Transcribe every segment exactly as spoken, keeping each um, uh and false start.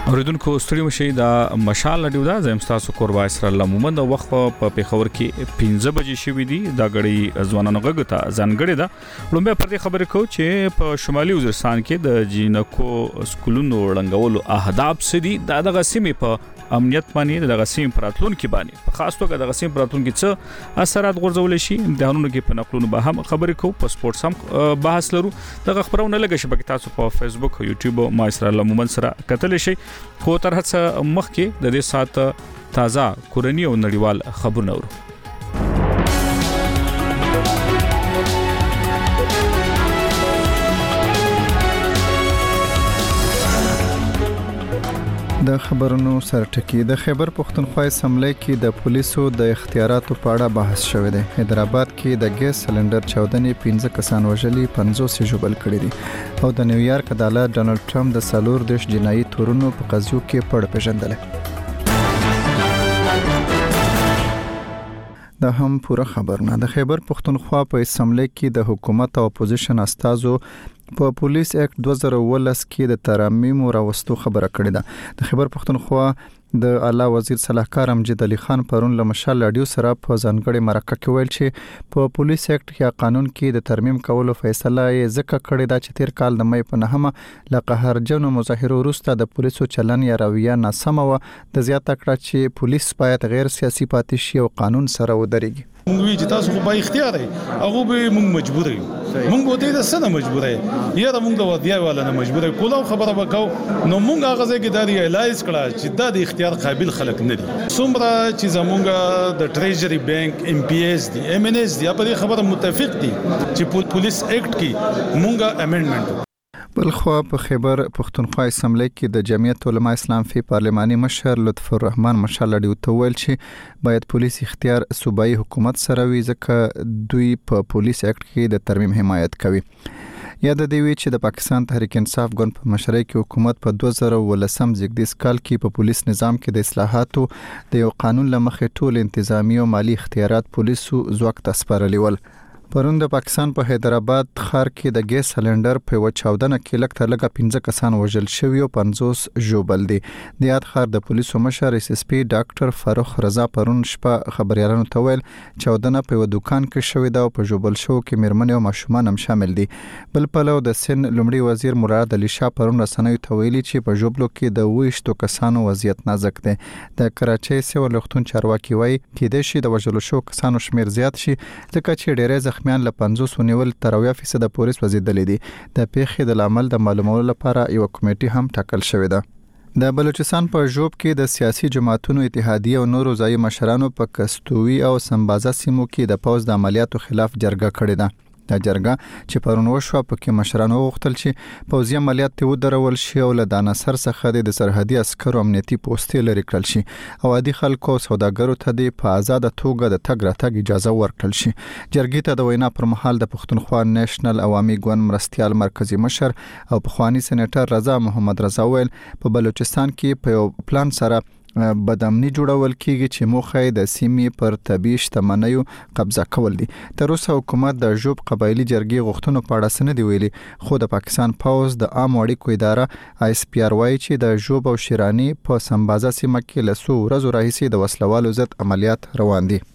اوریدونکو ستړي مشي دا مشال لډیو دا زم تاسو قربا اسر الله مومند وخت په پیښور کې پنځه بجې شوې دي دا غړي ځوانانو غږ ته ځانګړي ده لومبه پر دې خبرې کو چې په شمالي وزیرستان کې د جینکو سکولونو وړاندولو اهداف سدي دا د غسیمې په امنیت باندې د غسیم پراتلون کې باندې په خاص توګه د غسیم پراتلون کې څه اثرات غورځول شي امتحانونو کې په نقلونو به هم خبرې کو په سپورتس هم بحث لرو د خبرونه لګه شبکې تاسو په فیسبوک او یوټیوب ما اسر الله مومند سره کتل شي خو تر هڅه مخکې د دې سات تازه کورنی او نړیوال خبرونه ورو د خبرونو سرټکی د خیبر پښتونخوا اسمبلی کې د پولیسو د اختیاراتو په اړه بحث شوی دی. حیدرآباد کې د ګیس سلندر چاودنې پنځه کسان وژلي پنځوس ژوبل کړي دي او د نیویارک عدالت ډانلډ ټرمپ د سلور دیش جنایي تورونو په قضیو کې پړ پیژندل. دا هم پوره خبرونه د خیبر پښتونخوا په اسمبلی کې د حکومت او اپوزیشن استازو په پولیس اکټ دوه زره ولس کې د ترامیم راوستو خبره کړې ده. د خیبر پښتونخوا د اعلی وزیر صلاحکار امجد علي خان پرون له مشال لډیو سره په ځانګړي مرکه کې ویل چې په پولیس اکټ یا قانون کې د ترمیم کولو فیصله یې ځکه کړې ده چې تیر کال د مې په نهمه له قهرجنو مظاهرو وروسته د پولیسو چلن یا رویه ناسمه و د زیاته کړه چې پولیس باید غیر سیاسي پاتې شي او قانون سره ودرېږي. موږ چې تاسو خو به اختیار دی هغه به موږ مجبور یو موږ وته د سره مجبور یو یا موږ د ودیا والا نه مجبور یو کوله خبره وکاو نو موږ هغه ځکه د ریلایز کړه چې د اختیار قابل خلک نه دي څومره چې زمونږ د ټریجری بانک ام پی ایس دی ام ان ایس دی په دې خبره متفق دي چې پولیس اکټ کې موږ امندمنت. بلخوا په خیبر پښتونخوا اسمبلی کې د جمعیت علما اسلام فی پارلماني مشر لطف الرحمن مشال لډیو ته ویل چې باید پولیس اختیار صوبایي حکومت سره وي ځکه دوی په پولیس اکټ کې د ترمیم حمایت کوي. یاد دی وی چې د پاکستان تحریک انصاف ګوند په مشرۍ کې حکومت په دوه زره ولسم زیږدیز کال کې په پولیس نظام کې د اصلاحاتو د یو قانون لمخې ټول انتظامی او مالی اختیارات پولیسو ځواک ته سپارلي ول. پرون د پاکستان په حیدرآباد ښار کې د ګیس سلندر په یو چاودنه کې لږ تر لږه پنځه کسان وژل شوي او پنځوس ژوبل دي. د یاد ښار د پولیسو مشر اس اس پی ډاکټر فاروق رضا پرون شپه خبريالانو ته ویل چاودنه په یو دکان کې شوې ده او په ژوبل شو کې میرمنې او ماشومان هم شامل دي. بل پلو د سن لومړي وزیر مراد علي شاه پرون رسنیو ته ویلي چې په ژوبلو کې د وښتو کسانو وضعیت نازک دی. د کراچۍ سیول وختون چارواکي وایي کې د شي د وژل شو کسانو شمیر زیات شي ځکه چې ډېرې زخمیان له پنځوس ونیول تر اویا فیصد پولیس وزیدلې دي. د پیښې د عمل د معلومولو لپاره یو کمیټه هم ټاکل شوې ده. د بلوچستان په ژوب کې د سیاسي جماعتونو اتحادیه او نورو ځای مشرانو په کستوي او سمبازا سیمو کې د پوز د عملیاتو خلاف جرګه کړې ده. د جرګه چې پرون وشو په کې مشرانو غوښتل چې پوځي عملیات ته ودرول شي او له دانسر څخه د سرحدي عسکرو امنیتي پوسټې لري کړل شي او عادي خلکو او سوداګرو ته د په آزاد توګه د تګ راتګ اجازه ورکړل شي. جرګې ته د وینا پر مهال د پښتونخوا نېشنل عوامي ګوند مرستيال مرکزی مشر او پخوانی سېنیټر رضا محمد رضا ویل په بلوچستان کې په یو پلان سره بدامنی جوړول کیږي چې موخه د سیمې پر طبيعي شتمنیو قبضه کول دي. تر اوسه حکومت د ژوب قبایلی جرګې غوښتنو په اړه سند ویلي خو د پاکستان پوز د عام اړیکو اداره آی اس پی آر وايي چې د ژوب او شیرانی په سمبازا سیمه کې له څو ورځې راهیسې د وسلوالو ضد عملیات روان دي.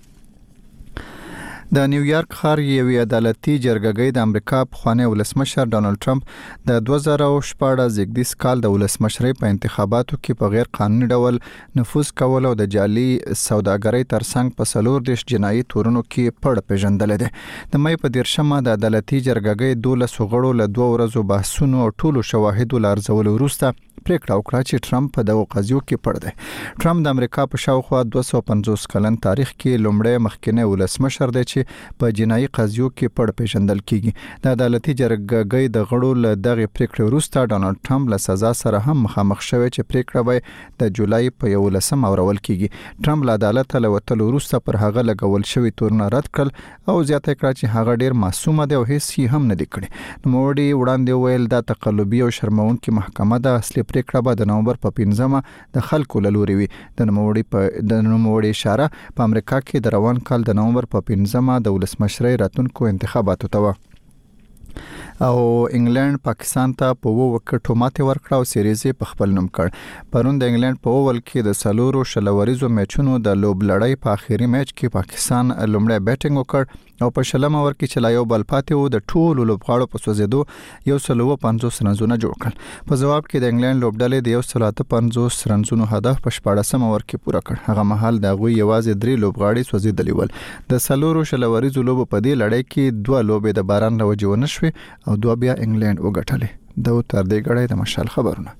د نیویارک ښار یوې عدالتي جرګې د امریکا پخوانی ولسمشر ډانلډ ټرمپ د دوه زره شپږ زیږدیز کال د ولسمشرۍ په انتخاباتو کې په غیر قانوني ډول نفوذ کول او د جعلي سوداګرۍ ترڅنګ په سلور دیش جنایي تورونو کې پړ پیژندل دي. د مې په دیرشمه د عدالتي جرګې دولس غړو له دوه ورځو بحثونو او ټولو شواهدو لارځول وروسته پریکړه وکړه چې ټرمپ په دغه قضیو کې پړ دی. ټرمپ د امریکا په شاوخوا دوه سوه پنځوس کلن تاریخ کې لومړی مخکنی ولسمشر دی چې په جنایي قضیو کې پړ پیژندل کیږي. د عدالتي جرګې د غړو له دغه پریکړې وروسته ډانلډ ټرمپ له سزا سره هم مخامخ شوی چې پریکړه به د جولای په یولسم اورول کیږي. ټرمپ له عدالت له وتلو وروسته پر هغه لګول شوی تورونه رد کړل او زیاته کړه چې هغه ډیر معصوم دی او هیڅ یې هم نه دی کړی. نو موړي وړاندې ویل دا تقلبي او شرمونکې محکمه ده. اصلي پریکړه به د نومبر په پنځمه د خلکو لوري وي. د نوموړي په د نوموړي اشاره په امریکا کې د روان کال د نومبر په پنځمه د ولسمشرۍ راتلونکو انتخاباتو ته و. او انګلند پاکستان ته په وو وکټو ماته ورکړه او سیریز په خپل نوم کړ. پرون د انګلند په اول کې د سلورو شلوریزو میچونو د لوب لړۍ په اخیری میچ کې پاکستان لومړی بیټینګ وکړ او په شلم اور کې چې لا یو بل پاتې وو د ټولو لوبغاړو په سوزیدو یو سل او پنځوس رنزونه جوړ کړل. په جواب کې د انګلند لوبډلې د یو سل او پنځوس رنزونو هدف په شپاړسم اور کې پوره کړ. هغه مهال د غوي یوازې درې لوبغاړي سوزیدلی ول. د سلورو شلوریزو لوب په دې لړۍ کې دوه لوبې د باران له وجې ونه شوې او دوه بیا انګلند وګټلې. د تر دې غړې د مشال خبرونه.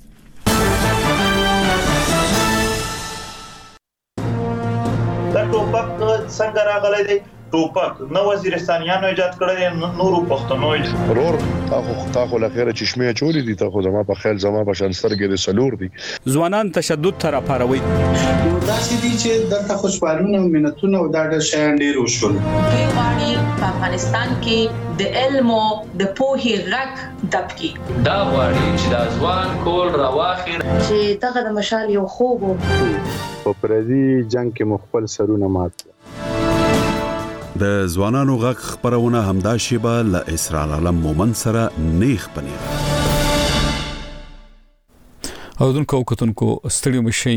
دا ټوپک څنګه راغلی دی؟ ټوپک نو وزیرستانیانو ایجاد کړی، نورو پښتنو ایجاد ورور تاخو تاخو لخيره چشمه چوری دي، تاخو زما په خیال زما په شانسترګې د سلور دي. ځوانان تشدد تر اپاروي دا سدي چې دغه خوشبالونه منتونه او دا د شان ډیر وشول. دوی غواړي په افغانستان کې د علم او د پوهې غږ دبکي. دا غواړي چې د ځوان کول راواخیر چې دغه د مشال یو خوب په پردي جنگ کې مخبل سرونه مات. د ځوانانو غږ خبرونه همدا شیبه ل اسرار علم مومن سره نیخ پنیر. او دونکو کتونکو ستړي مشي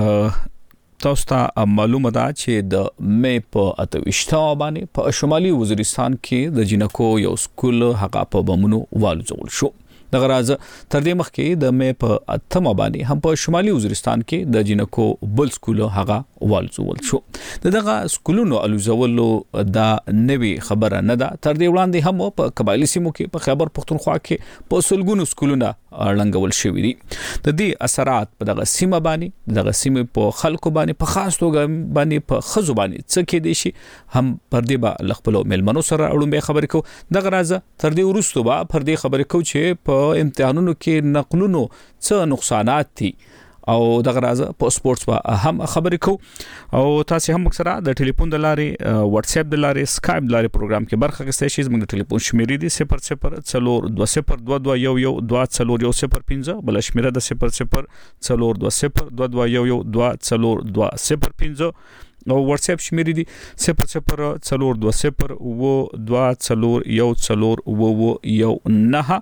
تاسو ته معلومه ده چې د مې په اتويشتا باندې په شمالي وزیرستان کې د جنکو یو سکول هغه په بمونو والوزول شو. دغه راز تر دې مخکې د مې په اتمه باندې هم په شمالي وزیرستان کې د جنکو بل سکول هغه والوزول شو. دغه سکولونو الوزولو دا نوي خبره نه ده. تر دې وړاندې هم په قبایلی سیمو کې په خیبر پختونخوا کې په سلګونو سکولونه لنګول شوې دي. د دې اثرات په دغه سیمه باندې دغه سیمه په خلکو باندې په خاص توګه باندې په خزو باندې څه کې دي شي هم پر دې با لخپلو ملمنو سره اړومبه خبرې کو. دغه راز تر دې ورستو با پر دې خبرې کو چې په امتحانونو کې نقلونو څه نقصانات دي او دغه راز په سپورتس په هم خبرې کو او تاسو هم اکثره د ټلیفون د لارې واتس اپ د لارې سکایپ د لارې پروګرام کې برخه اخیستئ شئ. زموږ د ټلیفون شمیرې دي صفر صفر څلور دوه صفر دوه دوه یو یو دوه څلور یو صفر پنځه، بل شمیره د صفر صفر څلور دوه صفر دوه دوه یو یو دوه څلور دوه صفر پنځه او واتس اپ شمیرې دي صفر صفر څلور دوه صفر و دوه څلور یو څلور و یو نه.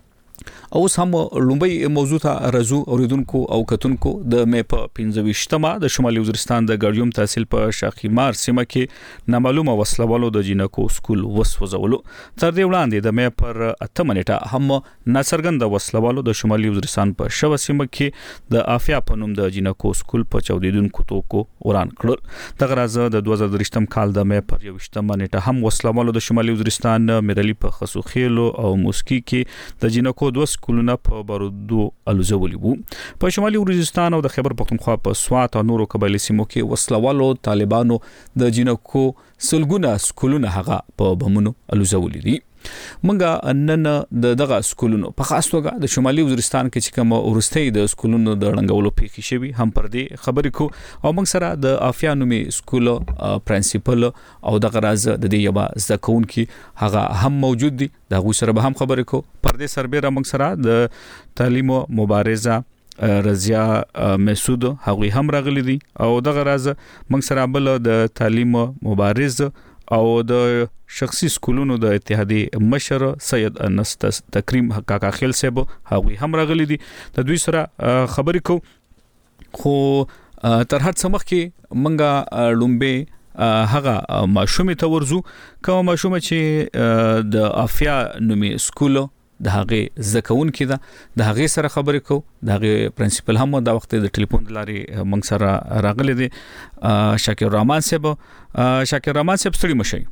او هم لومبي موضوع ته رزو اوریدونکو او کتونکو د مې په پنځه د شمالي وزیرستان د ګړیوم تحصیل په شاخیمار سیمه کې نامعلومه وسلوالو د جنکو سکول وسوځولو. تر دې وړاندې د مې پر اتمه نیټه هم ناڅرګند وسلوالو د شمالي وزیرستان په شو سیمه کې د افیا په نوم د جنکو سکول په چودیدونکو توکو وران کړل. دغه راز د دوه زره درې کال د مې پر یوشتمه نیټه هم وسلوالو د شمالي وزیرستان مېرلي په خسوخیلو او موسکی کې د جنکو دوه سکولونه په بارودو الوزولي وو. په شمالي وزیرستان او د خیبر پختونخوا په سوات او نورو قبایلی سیمو کې وسلوالو طالبانو د جنکو سلګونه سکولونه هغه په بمونو الوزولي دي. منګه نن د دغه سکولونو په خاص توګه د شمالي وزیرستان کې چې کوم ورستۍ د سکولونو د ړنګولو پیښې شوي هم پر دې خبرې کو او موږ سره د افیا نومي سکول پرنسپل او دغه راز د دې یو ځکون کې هغه هم موجود دي. دا غو سره به هم خبرې کو. پر دې سربېره موږ سره د تعلیم مبارزه رضیا مسعود هغه هم راغلي دي او دغه راز موږ سره بل د تعلیم مبارز او د شخصي سکولونو د اتحادیې مشر سید انس تکریم کاکا خیل صاحب هغه هم راغلي دي. د دوی سره خبرې کو. خو تر هر څه مخکې منګه لومبه هغه ماشومه ته ورزو کوم ماشومه چې د افیا نومي سکول د هغه زکون کې ده د هغه سره خبرې کو. د هغه پرنسپل هم د وخت د ټلیفون لارې موږ سره راغلي دي شاکر رحمان صاحب. شاکر رحمان صاحب ستړي مشي.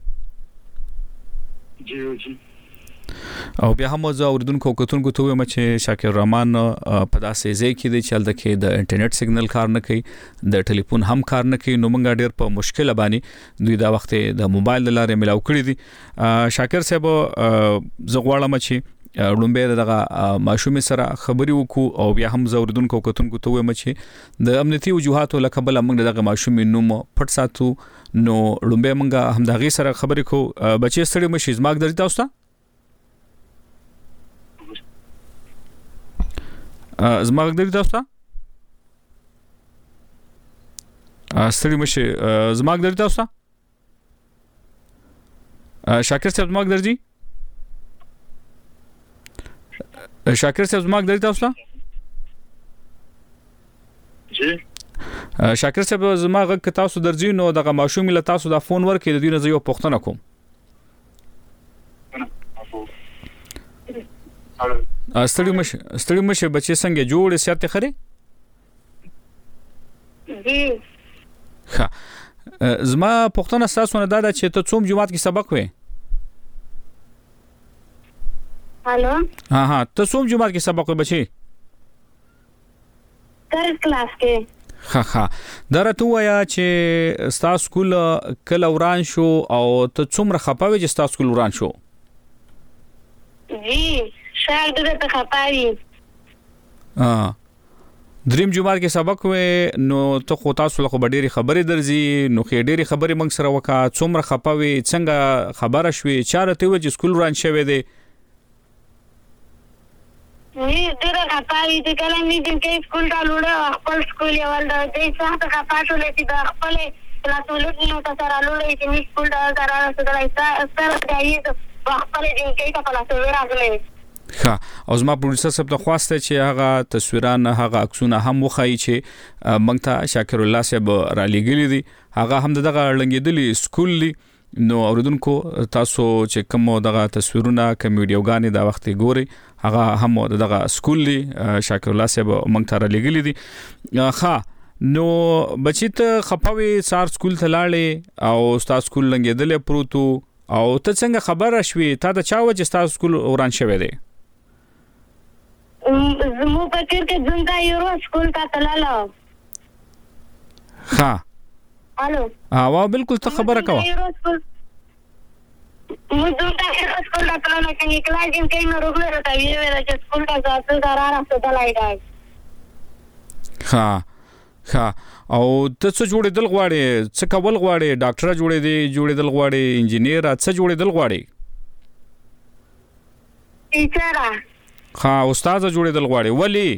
جی جی او بیا هم زه اوریدونکو کتونکو ته وایم چې شاکر رحمان په داسې ځای کې دی چې هلته کې د انټرنیټ سیګنل کار نه کوي، د ټلیفون هم کار نه کوي. نو موږ ډېر په مشکل باندې دوی دا وخت د موبایل لارې ملاو کړی دي. شاکر صاحب زه غواړم چې لومبه دغه ماشومه سره خبري وکړو او بیا هم زوردونکو کتونکو ته وایم چې د امنیتي وجوهاتو لکه بل موږ دغه ماشومه نوم پټ ساتو. نو لومبه موږ هم دغه سره خبرې کو. بچي ستړي مشي زماګ درته تاسو ته زماګ درته تاسو ته ستړي مشي زماګ درته تاسو ته شاکر صاحب زماګ درځي شاکر صاحب زما غږ تاسو ته جی شاکر صاحب زما غږ تاسو درځي نو دغه ماشوم له تاسو دا فون ورکې د دې نه یو پوښتنه کوم ستړي مشه ستړي مشه بچي څنګه جوړ سیاته خري جی ها زما پوښتنه تاسو نه دا چې ته څوم جماعت کې سبق وې هالو ها ها ته څوم جماعت کې سبق وې بچي تر کلاس کې ها ها درته وایا چې ستاسو سکول کله وران شو او ته څومره خپاوي چې ستاسو سکول وران شو جی شال دې ته خپاوي ها دریم جمعه کې سبق وې نو ته خو تاسو له ډېری خبرې درځي نو خې ډېری خبرې موږ سره وکا څومره خپاوي څنګه خبره شوې چاره ته و چې سکول وران شوی دی وی ډېر خپاوي چې کله مې د سکول ته لوړ خپل سکول یې ول د دې څخه خپاټو لته د خپل کلاسولو نو تاسو را لوړ چې مې سکول ته قرار سره سره دی خپل دې کې ته کلاسولو راغلي ها او زما پروډوسر صاحب ته خواسته چې هغه تصویران هغه عکسونه هم وخایي چې موږ ته شاکر الله صاحب را لګیلي دي هغه هم دغه لنګیدلی سکول دی نو اوریدونکو تاسو چې کوم دغه تصویرونه کوم ویډیوګانې دا وخت ګوري هغه هم دغه سکول دی شاکر الله صاحب موږ ته را لګیلي دي ها نو بچی ته خپاوي سار سکول ته لاړې او تاسو سکول لنګیدل پروتو او ته څنګه خبره شوې تا ته چا و چې تاسو سکول وران شوی دی زمو فکر کې څنګه یو سکول ته تلاله ها الو ها بالکل ته خبره کوه مو څنګه یو سکول ته تلاله چې کلاس کې مې روغله راته ویل چې سکول ته ځاتل قرار راځه لایډای ها ها او ته څه جوړېدل غواړې څه کول غواړې ډاکټر جوړې دی جوړېدل غواړې انجینیر څه جوړېدل غواړې ټیچر ها استاد جوړېدل غواړي ولی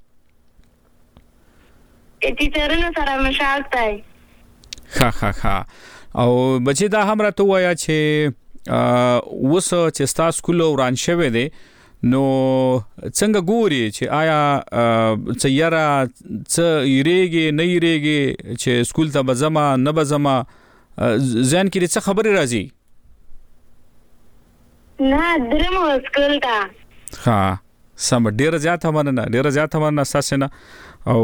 ټیچرونو سره مشال تای ها ها ها او بچی دا هم راته وایا چې وس چې تاسو سکول وران شوی دی نو څنګه ګوري چې آیا څیاره څ یریږي نه یریږي چې سکول ته بزما نه بزما ځان کې څه خبري راځي نه درمو سکول ته ها سم ډیر زیات مننه ډیر زیات مننه اساسنه او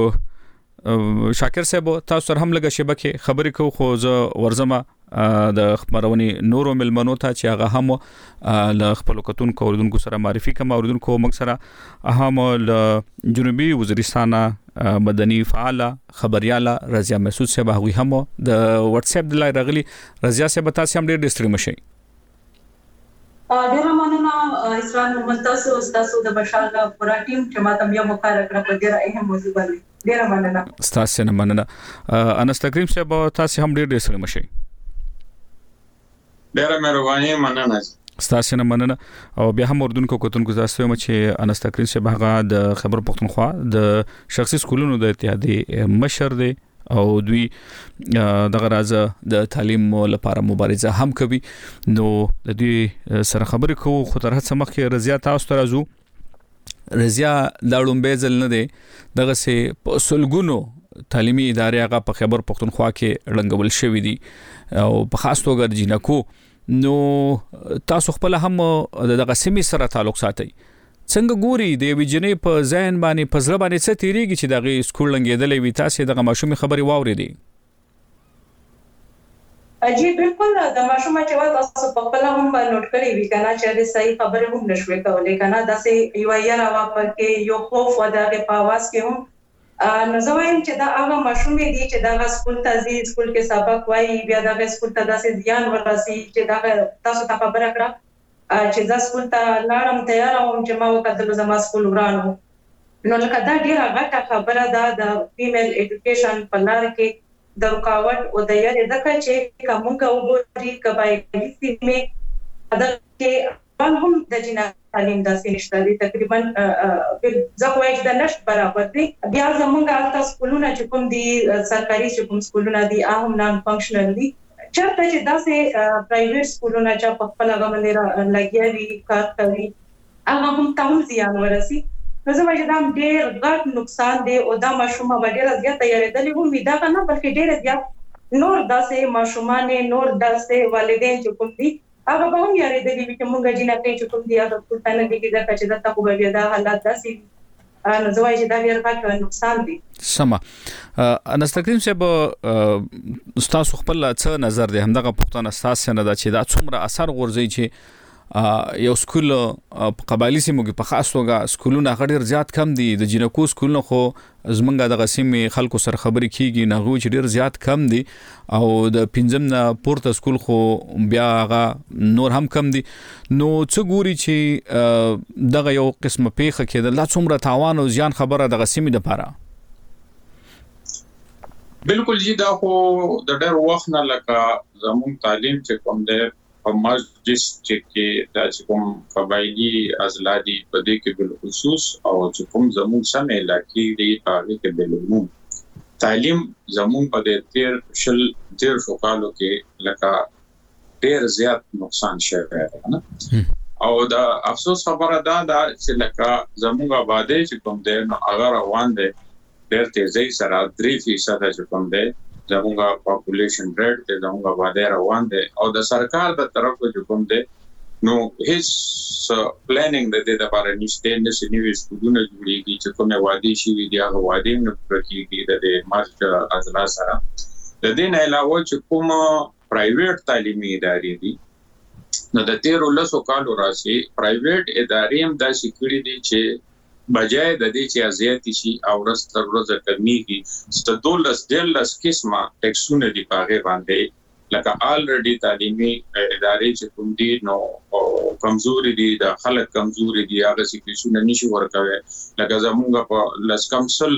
شاکر صاحب تاسو سره هم لګه شبکه خبرې کو خو زه ورزمه د خبرونی نورو ملمنو ته چې هغه هم ل خپل کتون کوردونکو سره معرفي کوم اوردونکو موږ سره اهم ل جنوبي وزیرستان مدني فعال خبرياله رضیا مسعود صاحب هغه هم د واتس اپ د لای رغلی رضیا صاحب تاسو هم ډیر ډستری مشي ډیر مننه اسلام محمد تاسو تاسو د بشاله پورا ټیم چې ماته بیا مقرره کړ په ډیر اهم موضوع باندې ډیر مننه تاسو نه مننه انس تکریم صاحب تاسو هم ډیر ډستری مشي ډیر مهرباني مننه تاسو نه مننه او بیا هم اردوونکو کوتونکو تاسو هم چې انس تکریم صاحب هغه د خبر پښتونخوا د شخصي سکولونو د اتحادیې مشر دی او دوی دغه راز د تعلیم لپاره مبارزه هم کوي نو د دې سره خبرې کوو خو تر هڅه مخکې رضیا تاسو ته راځو رضیا لاړم بیزل نه دی دغه سه سلګونو تعلیمي ادارې هغه په خبر پښتونخوا کې رنګول شوې دي او په خاص توګه د جنکو نو تاسو خپل هم دغه سیمې سره تعلق ساتي څنګه ګوري د ویجنې په ذهن باندې په ځل باندې څه تیریږي چې دغه سکول لنګېدلې وي تاسو دغه ماشومې خبري واورې دي اجي بالکل د ماشومه چې وا تاسو په خپل هم نوٹ کړی وی کنه چې د صحیح خبره هم نشوي کولای کنه دا سه یو یاره وا پر کې یو خوف و دغه په आवाज کې هم نو زوایم چې دا هغه ماشومې دي چې دا سکول ته ځي سکول کې سبق وایي بیا دا سکول ته داسې ځان ورسي چې دا تاسو ته خبره کړه چې دا سکول ته لاړم تیار وم چې ما وکړل زما سکول ورانو نو لکه دا ډیره غټه خبره ده د فیمیل ایډوکیشن په لار کې د رکاوټ او د یاري دغه چې کومه وګوري کبای سیمه دا چې هم د جنا تعلیم داسې نشته دي تقریبا ځکه چې د نشټ برابر دي بیا زمونږ الته سکولونه چې کوم دي سرکاري چې کوم سکولونه دي هم نان فنکشنل دي چرته چې داسې پرایویټ سکولونه چې په خپل هغه باندې لګیا دي کار کوي هغه هم تاون زیان ورسي نو زما چې دا ډېر غټ نقصان دی او دا ماشومه ډېر زیات تیارېدلې وو می دا نه بلکې ډېر زیات نور داسې ماشومان نور داسې والدین چې کوم دي هغه به هم یارېدلې وي چې مونږ جنکې چې کوم دي هغه ټول نه دي چې چې دا تاسو به دا حالات داسې نو زوای چې دا ډېر غټ نقصان دی. سما انستقیم صاحب تاسو خپل څه نظر دی همدغه پښتون اساس نه دا چې دا څومره اثر غورځي چې یو سکول په قبایلی سیمو کې په خاص توګه سکولونه غډیر زیات کم دي د جنکو سکولونه خو زمونږ د غسیمې خلکو سره خبرې کیږي نه غو چې ډیر زیات کم دي او د پنځم نه پورته سکول خو بیا هغه نور هم کم دي نو څه ګوري چې دغه یو قسمه پیخه کېدل دا څومره تاوان او زیان خبره د غسیمې لپاره بالکل جی دا خو د ډېر وخت نه لکه زموږ تعلیم چې کوم دی په مسجد چې دا چې کوم قبایلی ازلادي په دې کې بل خصوص او چې کوم زموږ سم علاقې دی هغه کې بل عموم تعلیم زموږ په دې تیر شل تیر شو کالو کې لکه ډېر زیات نقصان شوی دی نه او دا افسوس خبره ده دا چې لکه زموږ آبادی چې کوم دی نو هغه روان دی ډېر تیزی سره درې فیصد چې کوم دی زموږه پاپولیشن ریټ ته زموږه باندې روان دي او د سرکار د طرف څخه کوم دي نو هیڅ پلانینګ د دې لپاره نشته نه سنوي سکولونه جوړیږي چې کومه وادي شي وي دا وادي نه پرکېږي د مارچ ازلا سره د دې نه علاوه چې کوم پرایویټ تعلیمي ادارې دي نو د تیر ولسو کالو راسي پرایویټ ادارې هم د سکیورټي دي چې بجای د دې چې ازیاتی شي او ورځ تر ورځې کمیږي ستدولس دلس قسمه ټیکسونه دی پاغه باندې لکه الریډي تعلیمي ادارې چې کوم دي نو کمزوري دي د خلک کمزوري دي هغه سکیورټي نشي ورکوي لکه زمونږ په لس کمسل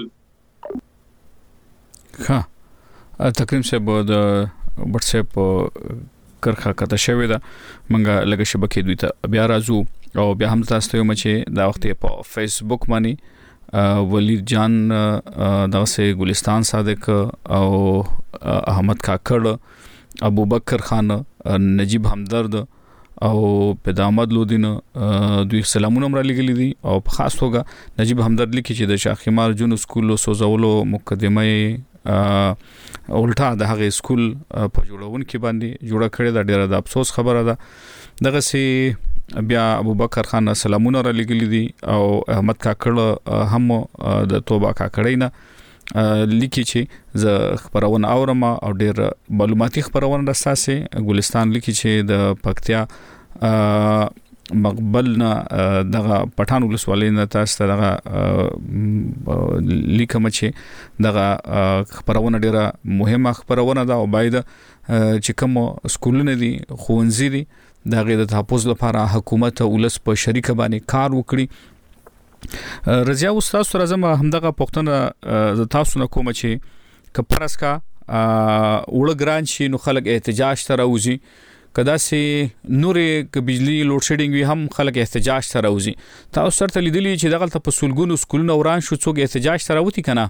ها تقریم صاحب د واتس اپ کرخه کته شوی دا منګه لګه شبکې دوی ته بیا راځو او بیا هم تاسو ته مچ دا وخت په فیسبوک باندې ولید جان دغه سه ګلستان صادق او احمد کاکړ ابو بکر خان نجیب همدرد او پدامد لودین دوی سلامونه مر لګلی دي او په خاص توګه نجیب همدرد لیکي چې د شاخمار جون سکول سوزولو مقدمه اولټا د هغه سکول په جوړون کې باندې جوړه کړې دا ډیره د افسوس خبره ده دغه سي بیا ابو بکر خان سلامونه را لګلی دي او احمد کاکړ هم د توبه کاکړی نه لیکي چې ز خبرونه اورم او ډیر معلوماتي خبرونه راساسه ګلستان لیکي چې د پکتیا مقبلنا دغه پټان ولسوالۍ نه تاسو دغه لیکم چې دغه خبرونه ډیره مهمه خبرونه ده او باید چې کوم سکولونه دي خوونځي دي دغه د تحفظ لپاره حکومت او ولس په شریکه باندې کار وکړي رضیا استاد سره زما همدغه پښتنه ز تاسو نه کوم چې کپرس کا وړ ګران شي نو خلک احتجاج ته راوځي کدا سي نورې ک بجلی لوډ شیډینګ وی هم خلک احتجاج ته راوځي تاسو سره لیدلی چې دغه په سولګونو سکولونو وران شو څوک احتجاج ته راوتی کنه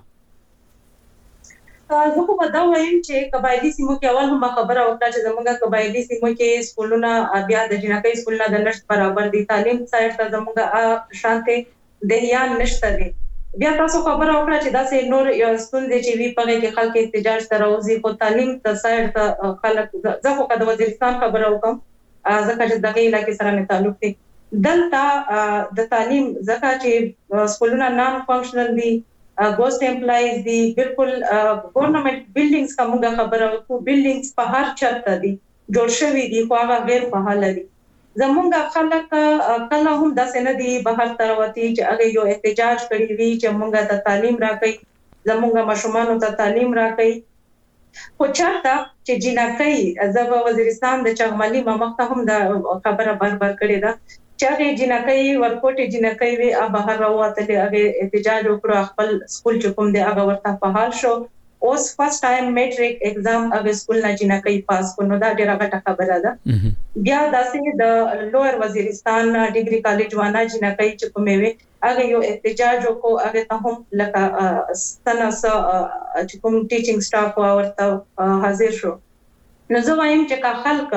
زه خو به دا وایم چې قبایلی سیمو کې اول هم خبره وکړه چې زموږ قبایلی سیمو کې سکولونه بیا د جنکۍ سکولونه د نشټ برابر دي تعلیم سایت ته زموږ شانته دهیان نشته دي بیا تاسو خبره وکړه چې دا سه نور یو ستونزې چې وی په کې خلک احتجاج ته راوځي خو تعلیم ته سایت ته خلک زه خو د وزیرستان خبره وکم ځکه چې دغه علاقې سره مې تعلق دی دلته د تعلیم ځکه چې سکولونه نان فنکشنل دي ګوست امپلایز دي بالکل ګورنمنت بلډینګز کومه خبره وکړو بلډینګز په هر چرته دي جوړ شوی دي خو هغه غیر فعال دي زمونږ خلک کله هم د سندي بهر تروتی چې هغه یو احتجاج کړی وی چې مونږه د تعلیم راکې زمونږ ماشومان ته تعلیم راکې خو چاته چې جنکۍ زبا وزیرستان د چغمالي مامخته هم د خبره بار بار کړی دا چې جنکۍ ورکوټ جنکۍ وی بهر راوته هغه احتجاج وکړو خپل سکول چې کوم دی هغه ورته فعال شو اوس فرست ټایم میټریک ایگزام هغه سکول نه جنکۍ پاس کړو دا ډیره غټه خبره ده بیا داسې د لوئر وزیرستان ډیګري کالج وانا جنکۍ چې کومې وي هغه یو احتجاج وکړو هغه ته هم لکه ستنس چې کوم ټیچینګ سټاف ورته حاضر شو نو زه وایم چې کا خلک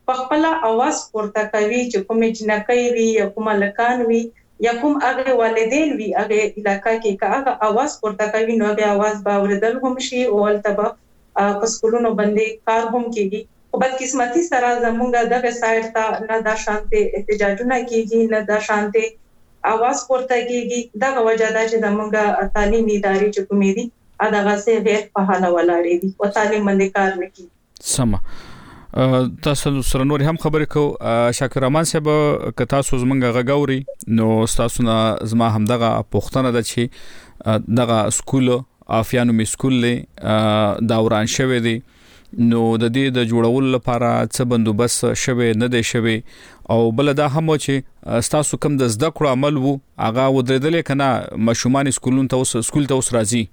په خپل اواز پورته کوي چې کوم جنکۍ وي یا کوم لکان وي یا کوم هغه والدین وي هغه علاقہ کې کاغه اواز پورته کوي نو هغه اواز به اوریدل هم شي او البته په سکولونو باندې کار هم کیږي او بدقسمتي سره زمونږ دغه سایت ته نه د شانتي احتجاجونه کیږي نه د شانتي اواز پورته کیږي دغه وجه دا چې زمونږ تعلیمي ادارې چې کومې دي هغه څه غیر فعال ولاړې دي او تعلیم باندې کار نه کوي. سم تاسو سره نور هم خبرې کو شاکر رحمان صاحب که تاسو زمونږ غاوري نو تاسو نه زما هم دغه پوښتنه ده چې دغه سکول افیانو می سکول له دوران شوه دي نو د دې د جوړولو لپاره څه بندوبست شوه نه دی شوه او بل دا هم چې تاسو کوم د زده کړو عمل وو هغه ودرېدل کنه مشومان سکولون ته اوس سکول ته اوس راځي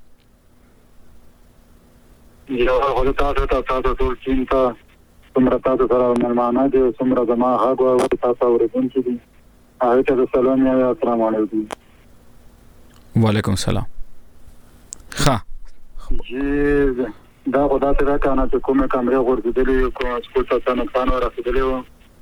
یو هغه تاسو ته تاسو ټول چینتا څومره تاسو سره ملمانه دي څومره زما هغه او تاسو ورته دي هغه ته سلام یا السلام علیکم. وعلیکم السلام. ها جی دا خدا ته راکنه چې کومه کیمرې ورغړېدلې کوم سکول ته نقصان ورسېدلی و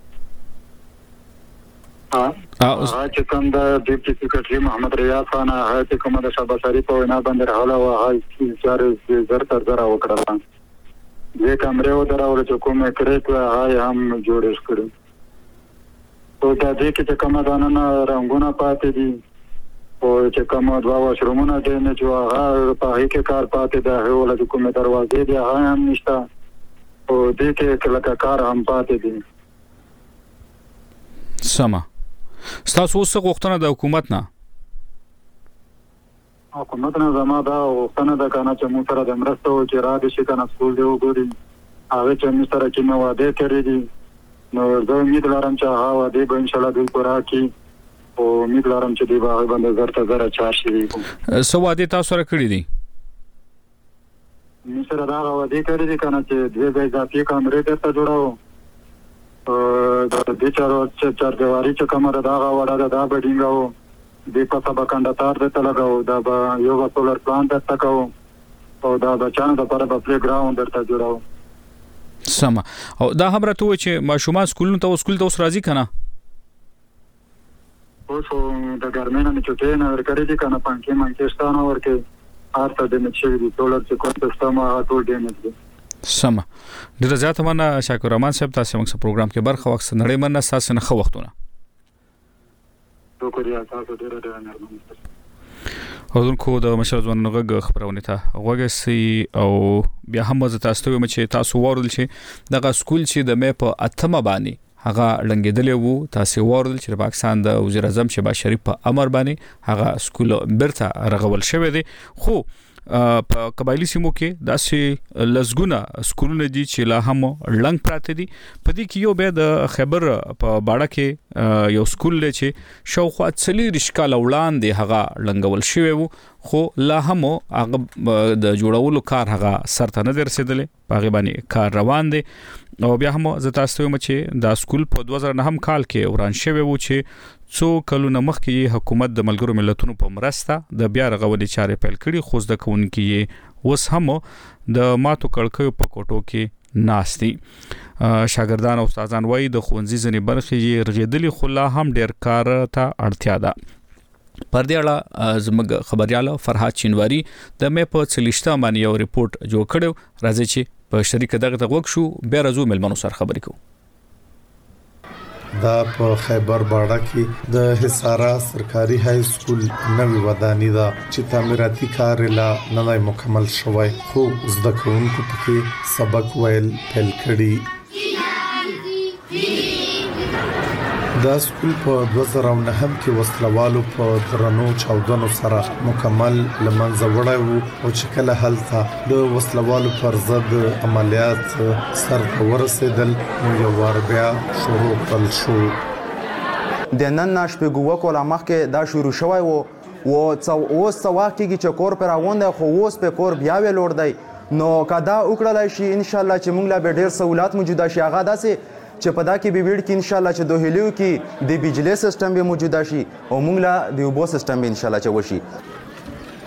ها هغه چې کوم د ډیپټي سکرټري محمد ریاض خان هغه چې کوم د شاباساري په وینا باندې راغله و هغه چې زر تر زر وکړه دې کیمرې و دراول چې کومه کړې هغه هم جوړ کړو او دا دې کې کومه دانه رنگونه پاتې دي او چې کوم دوا واشرومونه دي نه جو هغه په هیڅ کار پاتې ده هغه ولې کومه دروازې دي هغه هم نشته او دې کې کله کار هم پاتې دي. سما تاسو اوس غوښتنه د حکومت نه حکومت نه زما دا غوښتنه ده کنه چې موږ سره د مرسته او چې را دي شي کنه سکول دی وګوري هغه چې موږ سره کې نو واده کړی دي نو زه امید لرم چې هغه واده به ان شاء الله دوی پورا کړي او امید لرم چې دی به باندې زر ته زر چار شي. سو واده تاسو سره کړی دي موږ سره دا واده کړی دي کنه چې دوی به اضافي کیمرې درته جوړاو د دې چارو چې چار دیواري چې کمره دا غواړه دا بډینګاو د په سبا کندتار د تلګاو دا به یو سولر پلانټ درته کوو او دا بچانو د پر په پلی ګراوند درته جوړاو. سم او دا هم راته و چې ماشومان سکولونو ته سکول ته اوس راځي کنه اوس د ګرمینه نه چټې نه ورکړې دي کنه پانکې مانکې ستانه ورکې ارته د نشي دي ډالر چې کوم سیستم هغه ټول ډیمیج دي. سم ډیره زیاته مننه شاکر رحمان صاحب تاسو موږ په پروګرام کې برخه وخت نړۍ مننه تاسو نه خو وختونه شکریہ تاسو ډیره ډیره مهرباني. حضورکو د مشر ځوانانو غږ خبرونه ته وګورئ او بیا هم زه تاسو ته چې تاسو ورول شي دغه سکول چې د مې په اتمه باندې هغه لنګیدلې وو تاسو ورول چې پاکستان د وزیر اعظم شهباز شریف په امر باندې هغه سکول برته رغول شوی دی خو په قبایلی سیمو کې داسې لزګونه سکولونه دي چې لا هم لنګ پراته دي په دې کې یو به د خیبر په باړه کې یو سکول لري چې شاوخوا څلور ریشکال وړاندې هغه لنګول شوی وو خو لا هم هغه د جوړولو کار هغه سرته نه رسیدلې په هغه باندې کار روان دي او بیا هم زه تاسو ته چې دا سکول په دوه زره نه کال کې وران شوی وو چې څو کلونه مخکې حکومت د ملګرو ملتونو په مرسته د بیا رغونې چارې پیل کړې خو د کوونکې اوس هم د ماتو کړکیو په کوټو کې ناشتي شاګردان او استادان وایي د ښوونځي ځنې برخې یې رغېدلې خو لا هم ډېر کار ته اړتیا ده. پر دې اړه زموږ خبريال فرحات چینواری د مې په چلیشته باندې یو ریپورت جوړ کړو راځي چې په شریک دغه تغوک شو بیا راځو ملمنو سره خبرې کوو. دا په خیبر باړه کې د حصارا سرکاري های سکول نوې ودانۍ ده چې تعمیراتي کار لا نه مکمل شوی خو زده کوونکو پکې سبق ویل پیل کړي. دا سکول په دوه زره نه کې وسلوالو په درنو چاودنو سره مکمل لمنځه وړای وو او چې کله هلته د وسلوالو پر ضد عملیات سر ورسېدل نو یو ور بیا شروع کړل شو. د نن ناشپګو کوله مخکې دا شروع شوی وو او اوس څواکیږي چې کور پر روان دی خو اوس په کور بیا ویل ور دی نو کدا وکړلای شي ان شاء الله چې موږ لا به ډیر سہولات موجوده شي هغه داسې چې په دا کې به ویډ کې ان شاء الله چې دوه هلیو کې د بجلی سیستم به موجوده شي او موږ لا د اوبو سیستم به ان شاء الله چې وشي.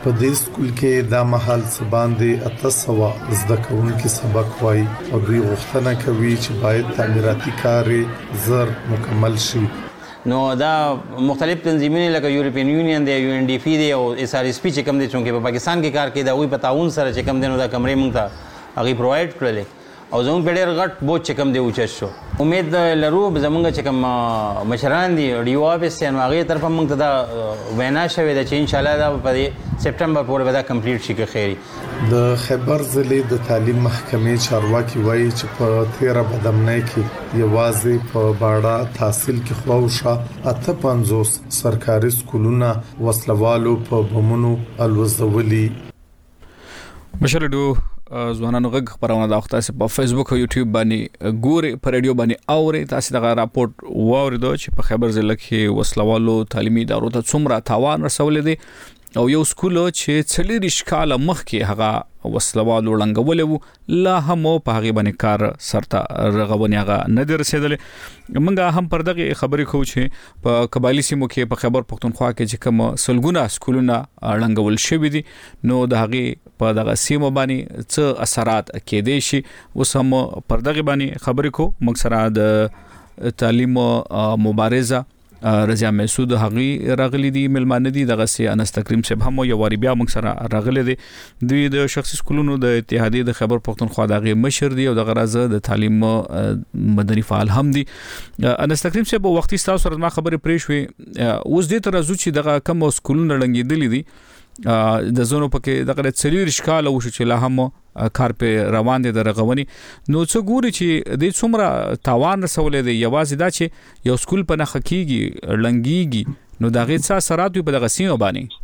په دې سکول کې د محل سباندې اتسوا زده کوونکي سبق وایي او دوی غوښتنه کوي چې باید تعمیراتي کار زر مکمل شي. نو دا مختلف تنظیمونه لکه یورپین یونین دی، یو ان ډی پی دی او اس آر اس پی چې کوم دي چې په پاکستان کې کار کوي دا وی په تعاون سره چې کوم دي نو دا کمرې مونږ ته هغه پرووایډ کړلې او زموږ په ډېر غټ بوج چې کوم دی اوچت شو. امید لرو زموږ چې کوم مشران دي ډي او افیس نو هغه طرف مونږ ته دا وینا شوې ده چې ان شاء الله دا په سپټمبر پورې به دا کمپلیټ شي که خیری. د خیبر ضلع د تعلیم محکمې چارواکي وایي چې په تیره بدمنۍ کې یوازې په باړه تحصیل کې خواوشا اته پنځوس سرکاري سکولونه وسلوالو په بمونو الوزولي. مشرډو ځوانانو غږ خبرونه دا وخت تاسو په فیسبوک او یوټیوب باندې ګوري، په رادیو باندې اوري. تاسو دا راپورټ واوریدو چې په خیبر ضلع کې وسلوالو تعلیمي ادارو ته څومره تاوان رسولې دي او یو سکول چې څلور کاله مخکې هغه وسلوالو لنګولې وو لا هم په هغه باندې کار سرته رغونی هغه نه درسېدل. منګه هم پر دغه خبرې خو چې په قبایلی سیمو کې په خیبر پختونخوا کې چې کوم سلګونه سکولونه لنګول شوی دي نو د هغه په دغه سیمو باندې څه اثرات کېدې شي. اوس هم پر دغه باندې خبرې کو موږ سره د تعلیم مبارزه رضا مسعود هغي راغلي دي ملمانه دي دغه سي انس تکریم صاحب هم یو واری بیا موږ سره راغلي دي. دوی د شخصي سکولونو د اتحادیه د خیبر پختونخوا دغه مشر دي او دغه راز د تعلیم مدني فعال هم دي. انس تکریم صاحب وختي تاسو سره ما خبرې پرې شوې اوس دې تر ازو چې دغه کم سکولونه لنګېدلې دي د زونو پکې دغه څلور اشکال او چې لا هم کار په روان دي د رغونی. نو څو ګوري چې د څومره تاوان رسولې دي یوازې دا چې یو سکول په نخ کېږي لنګيږي نو دغه څه اثرات په دغه سیمه باندې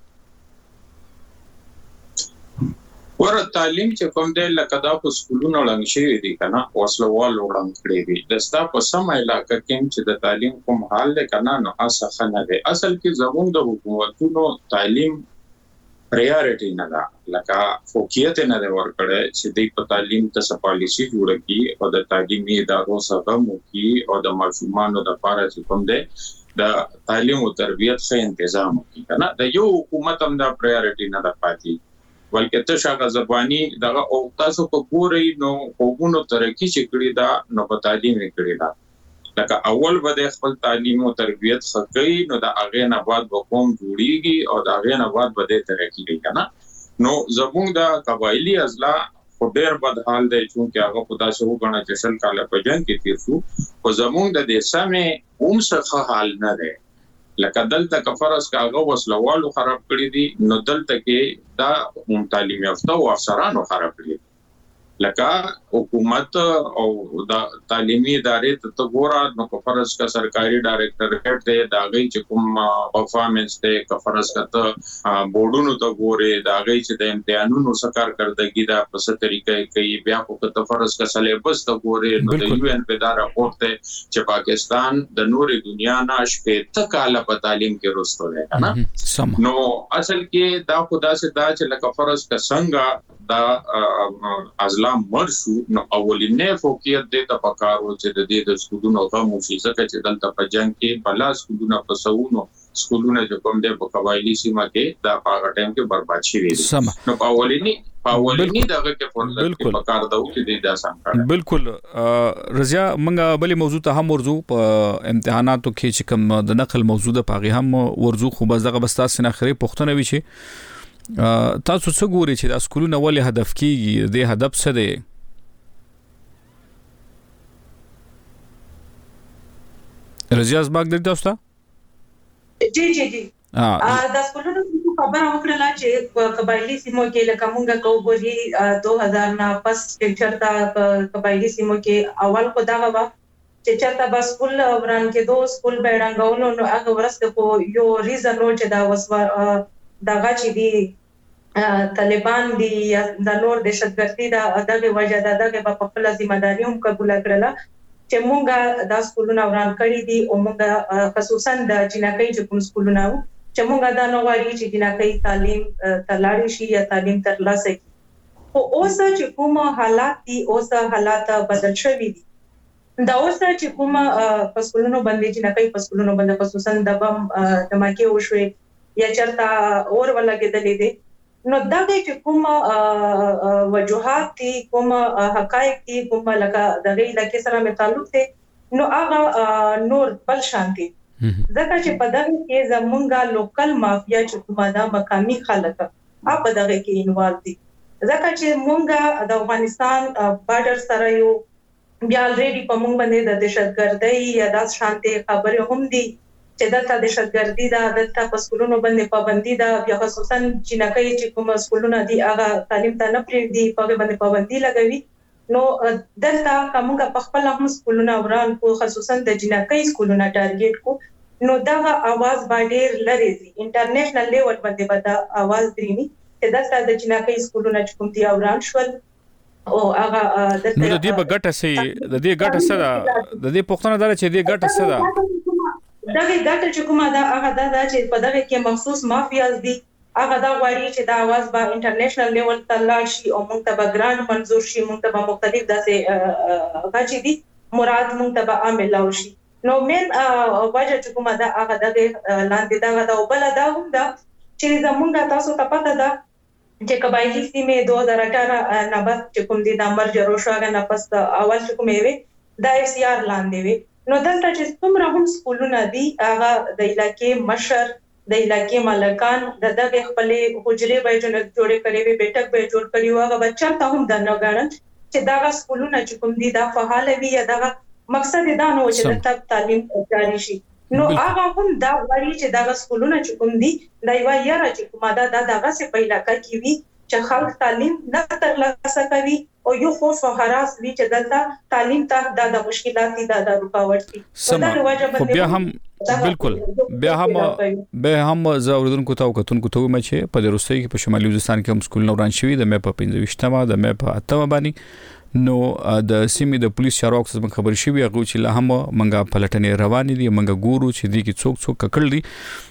ور تعلیم چې کوم دی لکه دا په سکولونو لنګ شي دي کنه وسلوال وړاندې کړی دي د ستا په سم علاقه کې چې د تعلیم کوم حال دی کنه نو اساسه نه دی. اصل کې زموږ د حکومتونو تعلیم پریارټی نه ده لکه فوکیت نه ده ورکړه چې د په تعلیم ته پالیسی جوړ کړي او د تعلیمي ادارو سره مو کې او د ماشومانو د لپاره چې کوم دی د تعلیم او تربیت ښه تنظیم وکړي کنه د یو حکومت هم د پریارټی نه ده پاتې بلکې ته شاګه زبانی دغه او تاسو کو ګورئ نو کومو ترقی چې کړی دا نو په تعلیم کړی دا لکه اول به خپل تعلیم او تربیت خکې نو د اغه نه بعد به قوم جوړیږي او د اغه نه بعد به ترقی کوي کنه. نو زموږ د قبایلی ازلا خو ډېر بد حال دی چې هغه په داسې وګڼه چې شل کاله په جنگ کې تیر شو او زموږ د دیسه مې اوم څخه حال نه دی لکه دلته کفرس کاغه وسلوالو خراب کړی دي نو دلته کې دا تعلیم یافته او افسرانو خراب کړی لکه حکومت او د تعلیمي ادارې ته ګورا نو کفرس کا سرکاري ډایریکټریټ دی دا غي چې کوم پرفارمنس دی کفرس کا ته بورډونو ته ګوري دا غي چې د امتحانونو سکار کړدګي دا په ست طریقې کوي بیا په کفرس کا سلیبس ته ګوري نو د یو ان په دا راپورټ ته چې پاکستان د نوري دنیا نه شپږ کاله په تعلیم کې رسول دی کنه. نو اصل کې دا خدا سے دا چې لکه فرض کا څنګه دا ازلام مرشو نو اولینه فوقیت د تپکارو چې د دې د سکولونو غو موسیقه چې دلته په جنگ کې بلا سکولونو په سونو سکولونو چې کوم د قبایلی سیمه کې دا په ټیم کې برباد شي وي نو په اولینی په اولینی دغه کې فرصت کې پکار دا چې دا سم کړه. بالکل رضا منګه بلې موضوع ته هم ورزو په امتحاناتو کې چې کوم د نقل موضوع د پاغي هم ورزو خو بس دغه بستا سن اخري پښتنه وی شي تاسو څه ګوري چې د سکولونو ولې هدف کیږي د هدف څه دی؟ رضا زباګ د تاسو جی جی جی ا د سکولونو خبر وکړه چې قبایلی سیمو کې لکه مونږه کوګوري دو هزار نه پس چرتا قبایلی سیمو کې اول کو دا وا چې چرتا بس سکول وران کې دو سکول بیرنګولو نو هغه ورسته کو یو ریزن نو چې دا وسوار دغه چې دی طالبان دی یا د نور دهشتګردي د دغه وجه د دغه په خپل ذمہ داری هم قبول کړله چې مونږه د سکولونو وران کړی دي او مونږه خصوصا د جنکۍ چې کوم سکولونه وو چې مونږه دا نو وایي چې جنکۍ تعلیم ترلاري شي یا تعلیم ترلاسه کړي او اوس چې کوم حالات دي اوس حالات بدل شوي دي دا اوس چې کوم په سکولونو باندې جنکۍ په سکولونو باندې خصوصا د بم دماکي وشوي یا چرته اور ولګېدلې دي نو دا چې کوم وجوهات دي کوم حقایق دي کوم لکه د غي لکه سره مې تعلق دي نو هغه نور بل شانتي ځکه چې په دغه کې زمونږه لوکل مافیا چې کومه دا مقامي خلک په دغه کې انوالو دي ځکه چې مونږه د افغانستان بارډر سره یو بیا الریډي په مونږ باندې د دهشتګردۍ یا د شانتي خبره هم دي چې دلته دهشتګردي دا دلته په سکولونو باندې پابندي دا بیا خصوصا جنکۍ چې کوم سکولونه دي هغه تعلیم ته نه پریږدي په باندې پابندي لګوي نو دلته کومه په خپل هم سکولونه وران کو خصوصا د جنکۍ سکولونه ټارګټ کو نو دا आवाज باندې لري انټرنیشنل لیول باندې به دا आवाज درینی چې دلته د جنکۍ سکولونه چې کوم دي وران شول او هغه د دې په ګټه سي د دې ګټه سره د دې پښتنه دره چې دې ګټه سره دغه ګټه چې کومه دا هغه دا چې په دغه کې مخصوص مافیاز دي هغه دا غواړي چې دا आवाज به انټرنیشنل لیول ته لاړ شي او موږ ته به ګرانټ منزور شي موږ ته به مختلف داسې غاچي دي مراد موږ ته به عامل لاو شي نو مين وجه چې کومه دا هغه د لاندې دا دا بل دا هم دا چې زمونږ تاسو ته پته ده چې قبایلی سیمه دوه هزار اټھارہ نه بعد چې کوم دي د امر جروشاګه نه پس اول چې کومې وي دا اف سی آر لاندې وي نو دلته چې څومره هم سکولونه دي هغه د علاقې مشر د علاقې مالکان د دغه خپل حجرې به جوړې کړې وي بیٹک به جوړ کړی و هغه بچا ته هم د نوګړن چې دا سکولونه چې کوم دي دا فعال وي یا دا مقصد دا نو چې د تعلیم جاری شي نو هغه هم دا وایي چې دا سکولونه چې کوم دي دا یو یاره چې کومه دا دغه څه په علاقې کې وي چې خلک تعلیم نه ترلاسه کوي او یو خوف او هراس وی چې دلته تعلیم ته د مشکلات دي د رکاوټ دي خو بیا هم بالکل بیا هم به هم زوردونکو ته وکتونکو ته مې چې په روسي کې په شمالي وزستان کې هم سکول نوران شوی د مې په پنځه د مې په اتمه باندې نو د سیمې د پولیس چارواکو څخه خبر شوی هغه چې له هم منګه پلټنې روانې دي منګه ګورو چې دي کې څوک څوک ککړ دي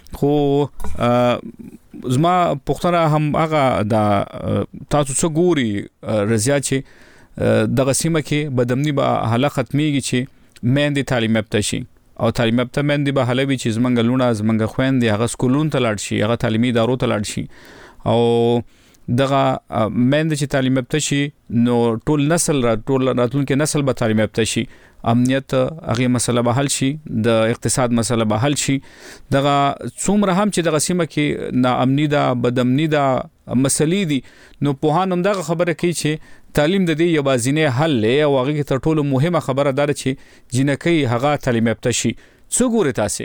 خو زما پښتنه هم هغه د تاسو څو ګوري رضیا چې د غسیمه کې بدمنی به حالت ختميږي چې مېندې تعلیم یافته شي او تعلیم یافته مېندې به حلوي چې زمنګ لونه زمنګ خويندې هغه سکولون ته لاړ شي هغه تعلیمي ادارو ته لاړ شي او دغه مېندې چې تعلیم یافته شي نو ټول نسل را ټول راتلونکي نسل به تعلیم یافته شي امنیت هغه مسله به حل شي د اقتصاد مسله به حل شي دغه څومره هم چې دغه سیمه کې ناامنی ده بدامنی ده مسلې دي نو په هانم دغه خبره کوي چې تعلیم د دې یو بازینه حل له او هغه تر ټولو مهمه خبره ده چې جنکۍ هغه تعلیم یافته شي څو ګوره تاسو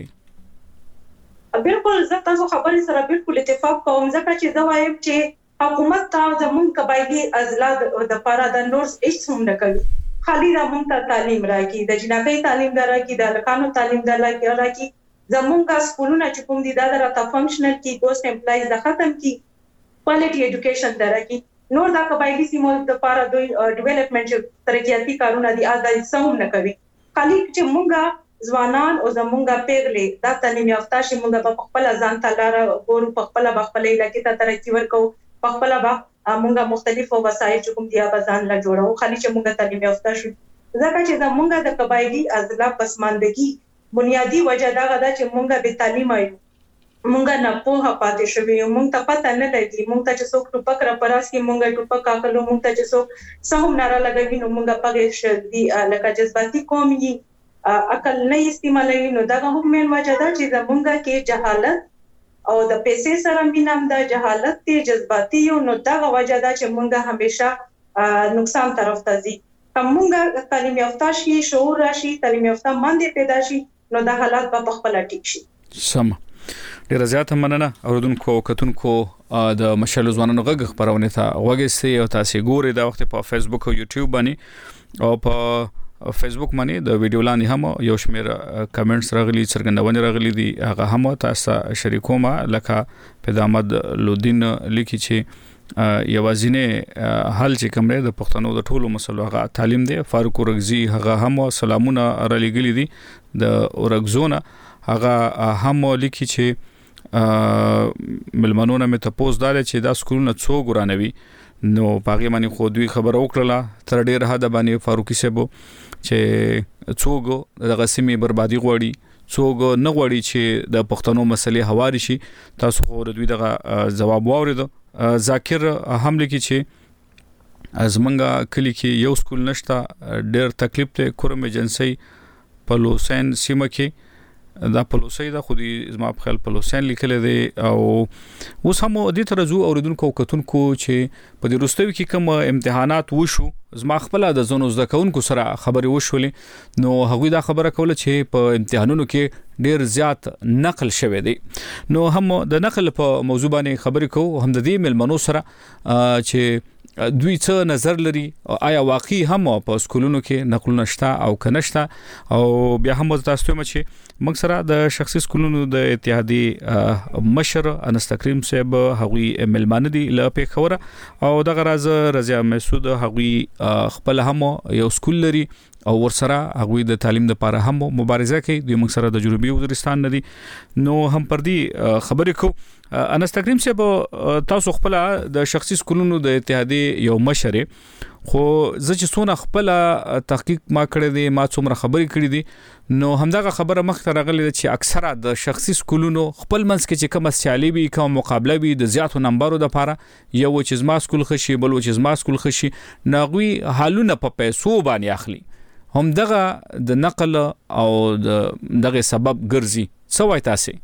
بالکل زه تاسو خبرې سره بالکل اتفاق کوم ځکه چې دا وایم چې حکومت ته زمون قبایلی ازلاد د پاره د نورس هیڅ هم نه کوي خالي د مونږ ته تعلیم راکې د جنکۍ تعلیم راکې د لکانو تعلیم راکې زمونږه سکولونه چې کوم دي دا راته فنکشنل کی ګوست امپلایز د ختم کی کوالټي এډوকেশন راکې نور د قبایلی سیمو د پاره دوی ډیولپمنٹ ترقیاتی کارونه دي اځای سم نه کوي خالي چې مونږه ځوانان او زمونږه پیغلې دا تعلیم یافته شي مونږه په خپل ځان ته لار ګورو په خپل خپل علاقې ته ترقی ورکو په خپل با مونږه مختلفو وسایل چې کوم دي ابزان لا جوړو خالي چې مونږه تعلیم یافته شو ځکه چې زمونږه د قبایلی ازلا پسماندگی بنیادی وجہ دا غدا چې مونږه به تعلیم آیو مونږه نه په پاتې شوی مونږ ته پته نه لګي مونږ ته چې څوک ټوپک را پراس کې مونږه ټوپک اکلو مونږ ته چې څوک سهم ناره لګوي نو مونږه پغې شدي لکه جذباتي قوم یې عقل نه استعمالوي نو دا هم مين وجہ دا چې زمونږه کې جهالت او د پیسې سره مینام د جهالت ته جذباتي یو نو دا وجہ دا چې مونږه همیشه نقصان طرف ته ځي کومه تعلیم یافته شي شعور راشي تعلیم یافته باندې پیدا شي نو دا حالات په خپل ټیک شي سم ډیر زیات مننه اوردونکو کتونکو د مشال ځوانانو غږ خبرونه ته وګورئ او تاسو ګورئ دا وخت په فیسبوک او یوټیوب باندې او په فیسبوک باندې د ویډیو لاندې هم یو شمېر کمنټس راغلي څرګندونه راغلي دي هغه هم تاسو شریکوم لکه پیدامد لودین لیکي چې یوازینه حل چې کومره د پښتنو د ټولو مسلو هغه تعلیم دی فاروق رغزي هغه هم سلامونه را لګلي دي د اورګزونه هغه هم لیکي چې ملمنونه مې تاسو داله چې دا سکولونه څو ګرانوي نو پاګې باندې خو دوی خبر وکړه تر ډیر حد باندې فاروقي صاحب چې څوګو د غسیمې بربادي غوړي څوک نه غواړي چې د پښتنو مسلې هواري شي. تاسو خو د دوی دغه جواب واوریدو. ذاکر هم لیکي چې زمونږ کلی کې یو سکول نشته, ډېر تکلیف ته کورم ایجنسی په لوسین سیمه کې دا پلوسی دا خودي زما په خیال پلوسین لیکل دي او اوس هم د ترزو اوریدونکو کتونکو چې په دې روستوي کې کوم امتحانات وشو زما خپل د زونو زده کوونکو سره خبري وشولې نو هغوی دا خبره کوله چې په امتحانونو کې ډیر زیات نقل شوه دي. نو هم د نقل په موضوع باندې خبرې کوو, هم د دې ملمنو سره چې دوی څه نظر لري, آیا واقعي هم په سکولونو کې نقل نشته او کنهشته. او بیا هم تاسو ته چې موږ سره د شخصي سکولونو د اتحادی مشر انس تکریم صاحب هغوی ملمانه دي له پیښوره او دغه راز رضا مسعود هغوی خپل هم یو سکول لري او ورسره هغوی د تعلیم لپاره هم مبارزه کوي. دوی موږ سره د جنوبي وزیرستان نه دي. نو هم پر دې خبرې کو. انس تکریم صاحب تاسو خپل د شخصي سکولونو د اتحادی یو مشر, خو زه چې څونه خپل تحقیق ما کړی دی, ما څومره خبرې کړې دي, نو همدغه خبره مخ ته راغلې چې اکثره د شخصي سکولونو خپل منځ کې چې کوم سیالي وي, کوم مقابله وي د زیاتو نمبرو د لپاره, یو چې زما سکول خشي بل چې زما سکول خشي, ناغوي حالونه په پیسو باندې اخلي. هم دغه د نقل او دغه سبب ګرځي. څه وایي تاسو؟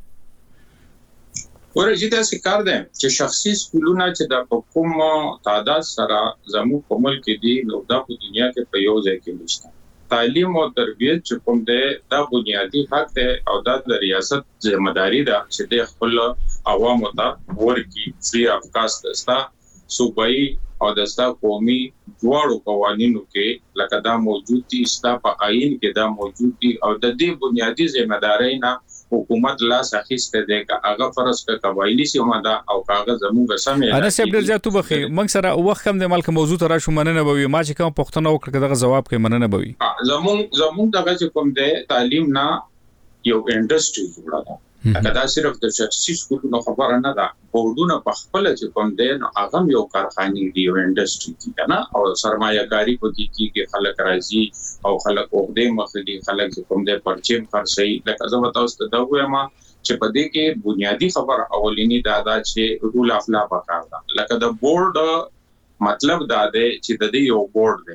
ورته چې کار دی چې شخصي سکولونه چې د کوم تعداد سره زموږ په ملک کې دي, نو دا په دنیا کې په یو ځای کې نشته. تعلیم او تربیت چې کوم دی دا بنیادی حق دی او دا د ریاست ذمہ داری ده چې د خپل عوامو ته ورکړي. فری اف کاست دستا صوبایي او دستا قومي دواړو قوانینو کې لکه دا موجود دي, ستا په آئین کې دا موجود دي او د دې بنیادی ذمہ داری نه حکومت لاس اخیسته دی که هغه فرض ک قبایلی سیمه دا او کاغذ زموږ سمې. انا سیب ډیر زیاتو بخي موږ سره وخت کم د ملک موضوع ته راشو مننه بوي, ما چې کوم پښتنه وکړه دغه جواب کوي مننه بوي. زموږ زموږ دغه چې کوم دی تعلیم نه یو انډستری جوړه ده. دا صرف د شخصي سکولونو خبره نه ده, بورډونه په خپل چې کوم دی نو هغه یو کارخانه دی, یو انډستری دی کنه, او سرمایه کاری په کې کې خلک راځي او خلک عہده مخدي, خلک کوم دی پرچیم خرڅي. لکه زه تاسو ته دا وایم چې په دې کې بنیادی خبر اولینی دا ده چې رول اف لا پکار ده. لکه د بورډ مطلب دا دی چې د دې یو بورډ دی,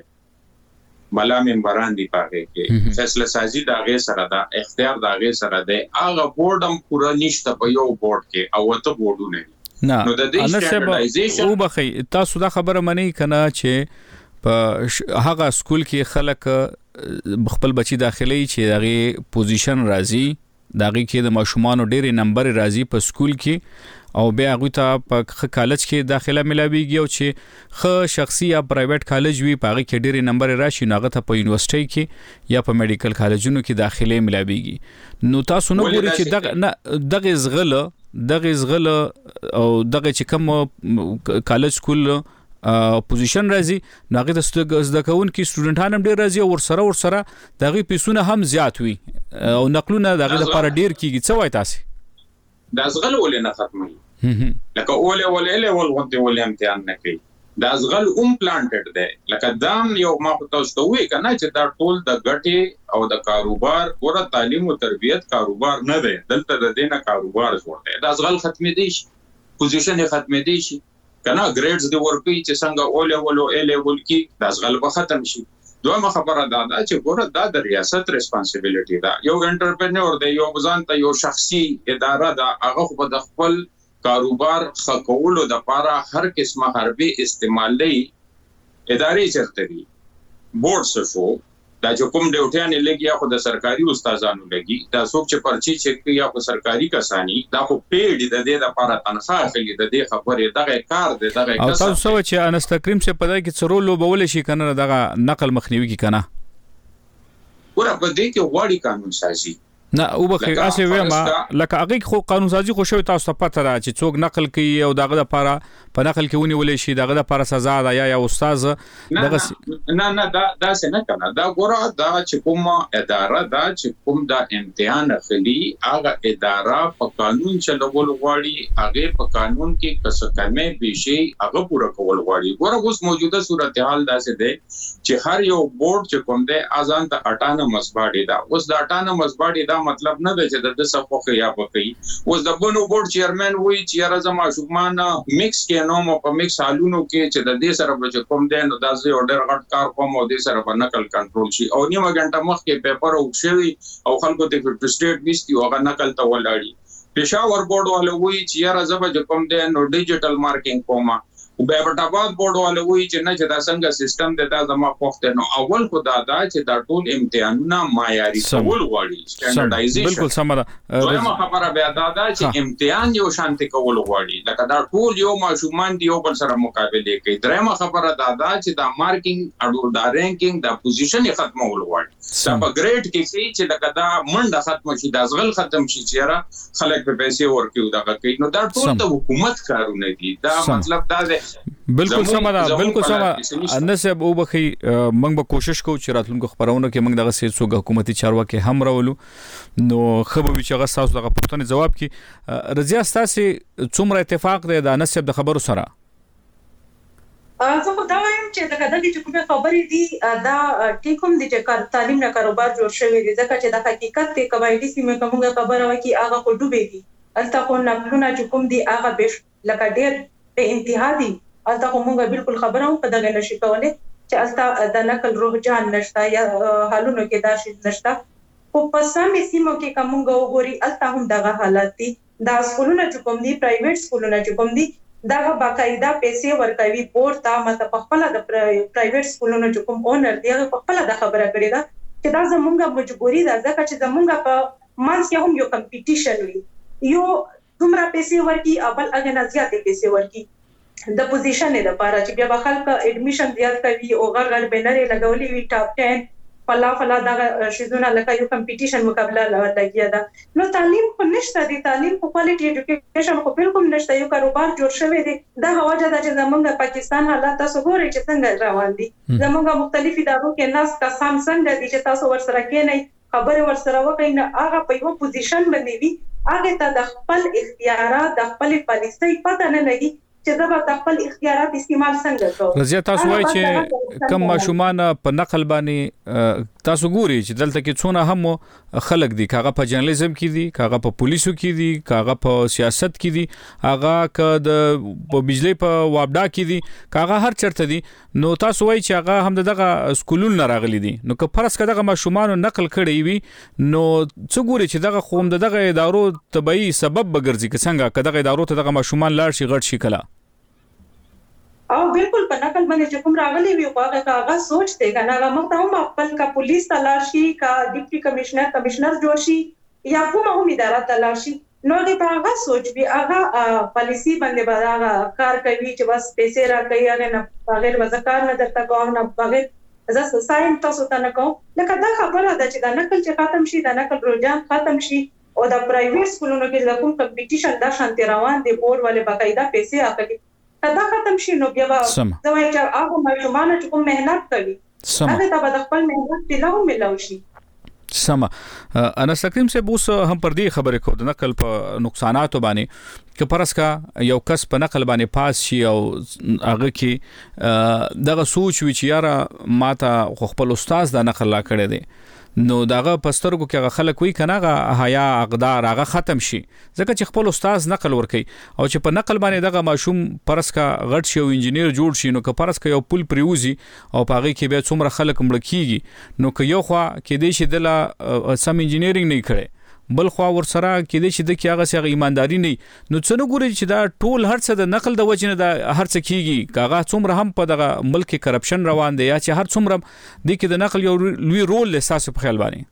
ملا ممبران دی پاره کې فیصله سازي دا غي سره دا اختیار دا غي سره دی. هغه بورډم پورا نشته په یو بورډ کې او ته بورډونه نه. نو د دې سټانډرډایزیشن او بخي تاسو دا خبره منئ کنه چې په هغه سکول کې خلک خپل بچي داخلي چې دغه پوزیشن راځي, دغه کې د ماشومان ډېر نمبر راځي په سکول کې او بیا هغه ته په کالج کې داخله ملاويږي, او چې خ شخصي یا پرایویټ کالج وي په هغه کې ډېر نمبر راشي, نو هغه ته په یونیورسيټي کې یا په میډیکل کالجونو کې داخله ملاويږي. نو تاسو نو ګورئ چې دغه دغه زغله دغه زغله او دغه چې کوم کالج سکول پوزیشن راځي, نو هغه د زده کوونکو سټوډنټان هم ډېر راځي او ورسره ورسره دغه پیسونه هم زیات وي او نقلونه دغه لپاره ډېر کیږي. څه وایي تاسو؟ دا ازغل ولې نه ختمي لکه اوله ولې له ول غونډه ولې امتحان نه کوي, دا ازغل اوم پلانټډ دی. لکه دام یو ما تاسو ته وی کنه چې دا ټول د ګټي او د کاروبار ور تعلیم او تربیت کاروبار نه دی, دلته د دینه کاروبار جوړ دی. دا ازغل ختمي دي شي, پوزیشن یې ختمي دي شي کنه, ګریډز دی ورکي چې څنګه اوله ولو اله ول کې دا ازغل به ختم شي. دوه خبره دا ده چې ګوره دا د ریاست ریسپانسیبিলিټي ده. یو انټرپرینور دی, یو ځان ته یو شخصي اداره ده, هغه خو د خپل کاروبار خکولو د لپاره هر قسمه حربي استعمالي ادارې چرته دي. بورډ سشو دا چې کوم ډیوټیان لګي خو د سرکاري استادانو لګي, دا څوک چې پرچی چک کوي یا خو سرکاري کسانی دا خو پیډ د دې لپاره تنخواه اخلي, د دې خبرې دغه کار دی دغه کس. او تاسو چې انس تکریم څخه پدای کې څرولو بول شي کنه دغه نقل مخنیوي کی کنه ور په دې کې وړي قانون سازي نه او بخي اسه وېما لکه هغه خو قانون سازي خو شوی تاسو ته پته را چې څوک نقل کوي او دغه لپاره په نقل کې ونی ولې شي دغه لپاره سزا ده یا یا استاد دغه نه نه دا دا څنګه کنه دا ګوره دا چې کوم اداره دا چې کوم دا امتحان اخلي هغه اداره په قانون چلول غواړي, هغه په قانون کې کس کمه بشي هغه پوره کول غواړي. ګوره اوس موجوده صورتحال داسې ده چې هر یو بورډ چې کوم ده اذان ته اټانومس باډي دا, اوس د اټانومس باډي دا دا مطلب نه دی چې د صفوخه یا پکې اوس د بنو بورډ چیرمن وی چې راځم شومان میکس کې نو مو په میکس حالونو کې چې د دې سره به کوم دی نو د زی اورډر غټ کار کوم او د سره په نقل کنټرول شي او نیمه غنټه مخکې پیپر او شوی او خلکو ته په سټیټ ویستي او هغه نقل ته ولاړی پېښور بورډ والو وی چې راځم کوم دی نو ډیجیټل مارکینګ کومه او به بټاباد بورډ والو وی چې نه چې دا څنګه سیستم دی دا زما پخته نو اول خو دا دا چې دا ټول امتحانونه معیاري کول غواړي سټانډرډایزیشن بالکل سم ده دویمه خبره بیا دا دا چې امتحان یو شانتي کول غواړي لکه دا ټول یو ماشومان دی یو بل سره مقابله کوي درېمه خبره دا دا چې دا مارکینګ اډو دا رینکینګ دا پوزیشن یې ختمول غواړي دا په ګریډ کې چې لکه دا منډه ختم شي دا ځغل ختم شي چې خلک په پیسې ورکیو دا کوي نو دا ټول د حکومت کارونه دي دا مطلب دا دی بالکل سم ده بالکل سم انسه او بخي موږ به کوشش کوو چې راتلونکو خبرونه کې موږ دغه سیاسي حکومتي چارواکي هم راولو نو خبرو چې هغه تاسو دغه پوښتنې جواب کی رضیا تاسو څومره اتفاق دی د نسب د خبرو سره زه خو دا وایم چې دا د دې کومه خبرې دي دا ټیکوم دي چې تعلیم نه کاروبار جوړ شوی دی ځکه چې د حقیقت ته قواعدي سیمه کومه خبره وکي هغه خو ډوبې دي الته خو نقلونه چې کوم دي هغه به لکه ډېر په انتها دي الته کومه بالکل خبره هم په دغه نشي کولای چې الته د نقل روح جان نشتا یا حالونو کې دا شي نشتا خو په سمې سیمو کې کومه وګوري الته هم دغه حالت دي دا سکولونه چې کوم دي پرایویټ سکولونه چې کوم دي دا باقاعده پیسې ورکوي بورډ ته مته په خپل د پرایویټ سکولونو چې کوم اونر دی هغه په خپل د خبره کړی دا چې دا زمونږه مجبوري ده ځکه چې زمونږه په مانس کې هم یو کمپټیشن وي یو دومره پیسې ورکي اول هغه نه زیاتې پیسې ورکي د پوزیشن لپاره چې بیا خلک اډمیشن زیات کوي او غړ بنري لګولي وي ټاپ ټن فلا فلا دا شیزونه لکه یو کمپټیشن مقابله لګیا ده نو تعلیم خو نشته دي تعلیم خو کوالټي اډوکیشن خو بالکل نشته یو کاروبار جوړ شوی دی دا وجه ده چې زمونږ پاکستان حالات تاسو ګورئ چې څنګه روان دي زمونږ مختلفي ادارو کې ناس کسان څنګه دي چې تاسو ورسره کې نه خبره ورسره وکړئ نه هغه په یو پوزیشن باندې وي هغه ته د خپل اختیارات د خپل پالیسۍ پته نه لګي چې دا په خپل اختیارات استعمال څنګه کوو رضیا تاسو وایي چې کم ماشومان په نقل باندې تاسو ګوري چې دلته کې څونه هم خلک دي کاغه په جرنالیزم کې دي کاغه په پولیسو کې دي کاغه په سیاست کې دي هغه ک د په بجلی په وابډا کې دي کاغه هر چرته دي نو تاسو وایي چې هغه هم دغه سکولون راغلي دي نو که فرض کړه ماشومان نقل کړي وي نو څو ګوري چې دغه خوم دغه ادارو تبعی سبب بګرځي که څنګه کداغه ادارو ته دغه ماشومان لاړ شي غټ شي کلا او بالکل په نقل باندې چې کوم راغلي وي او هغه کاغذ سوچ دی کنه هغه مخته هم خپل کا پولیس تلاشي کا ډیپټي کمشنر کمشنر جوړ شي یا کومه هم اداره تلاشي نو دې په هغه سوچ به هغه پالیسی باندې به هغه کار کوي چې بس پیسې راکړي هغه نه بغیر وزکار نه درته کوم نه بغیر زه ساين تاسو ته نه کوم لکه دا خبره ده چې دا نقل چې ختم شي دا نقل رجحان ختم شي او د پرایویټ سکولونو کې د کوم کمپټیشن دا شانتي روان دي بورډ والے باقاعده پیسې اخلي دا ختم شي نو بیا زموږ چې هغه ماشومان چې کوم مهنت کوي هغه ته د خپل مهنت تلو ملو شي سم انا سکریم سے بوس هم پر دې خبره کو د نقل په نقصانات باندې که پرسکا یو کس په نقل باندې پاس شي او هغه کې دغه سوچ وی چې یاره ماته خپل استاد د نقل لا کړی دی نو داغه پسترګو کې خلک وی کنه حیا اقدار هغه ختم شي ځکه چې خپل استاد نقل ورکي او چې په نقل باندې دغه ماشوم پرسکا غټ شي او انجنیر جوړ شي نو که پرسکا یو پل پریوزي او پاغي کې به څومره خلک مړ کیږي نو که یو خوا کې دې شي د سم انجینیرینګ نه کړي بل خو ور سره کې دې چې د کیغه سره ایمانداری نه نو څنګه ګوري چې دا ټول هر څه د نقل د وجنه د هر څه کیږي کاغه څومره هم په دغه ملک کې کرپشن روان دی یا چې هر څومره د کې د نقل یو لوی رول لساس په خیال باندې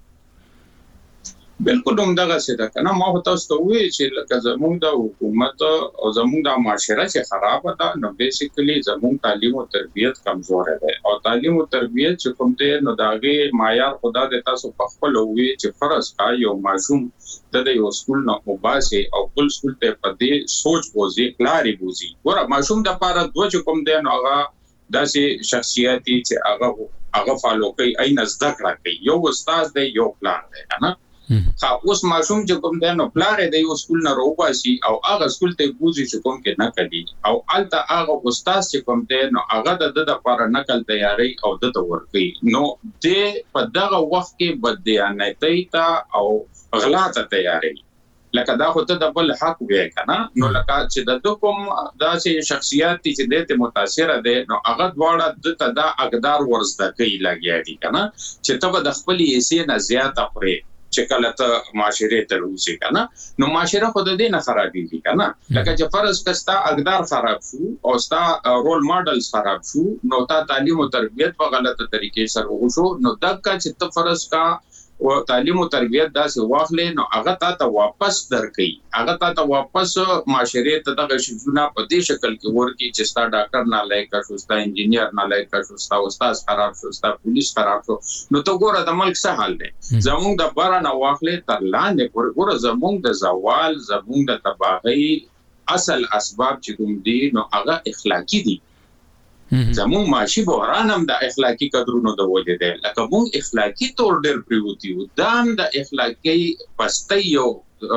بالکل هم دغه څه ده کنه ما تاسو ته وی چې لکه زموږ د حکومت او زموږ د معاشره چې خراب ده نو بیسیکلی زموږ تعلیم او تربیت کمزور ده او تعلیم او تربیت چې کوم ته نو داغه معیار خدا د تاسو په خپل وی چې فرض کا یو ماشوم د یو سکول نه وباسي او بل سکول ته په دې سوچ بوزي کلاري بوزي ګوره ماشوم د پاره دوه چې کوم دی نو هغه داسې شخصیتي چې هغه هغه فالو کوي اي نزدک راکړي یو استاد دی یو پلان دی کنه خا اوس ماشوم چې کوم دی نو پلار دی یو سکول نه روباسي او هغه سکول ته بوزي چې کوم کې نه کوي او الته هغه استاد چې کوم دی نو هغه د د لپاره نقل تیاری او د تور کوي نو د په دغه وخت کې بدیانتۍ ته او غلا ته تیاری لکه دا خو ته د بل حق وی کنه نو لکه چې د کوم داسې شخصیت چې د متاثر ده نو هغه دواړه د دا اقدار ورزده کوي لګیا دي کنه چې ته د خپل یې نه زیاته پرې چې کله ته معاشره ته روسي کنه نو معاشره خود دې نه خرابېږي کنه لکه چې فرض کستا اقدار خراب شو او ستا رول ماډلز خراب شو نو تا تعلیم او تربیت په غلطه طریقې سره وشو نو دغه چې ته فرض کا او تعلیم او تربیت داسې واخلې نو هغه ته واپس درکې هغه ته واپس معاشره ته دغه شونه په دې شکل کې ورکی چې ستا ډاکټر نه لایق شو ستا انجینیر نه لایق شو ستا استاد خراب شو ستا پولیس خراب شو نو ته ګوره د ملک څه حال دی زموږ د بارا نه واخلې تر لاندې ګوره زموږ د زوال زموږ د تباہی اصل اسباب چې کوم دي نو هغه اخلاقی دي زمون معاشي بحران هم د اخلاقی قدرونو د وجه دی لکه مونږ اخلاقی تور ډېر پریوتی و دام د اخلاقی پستۍ یو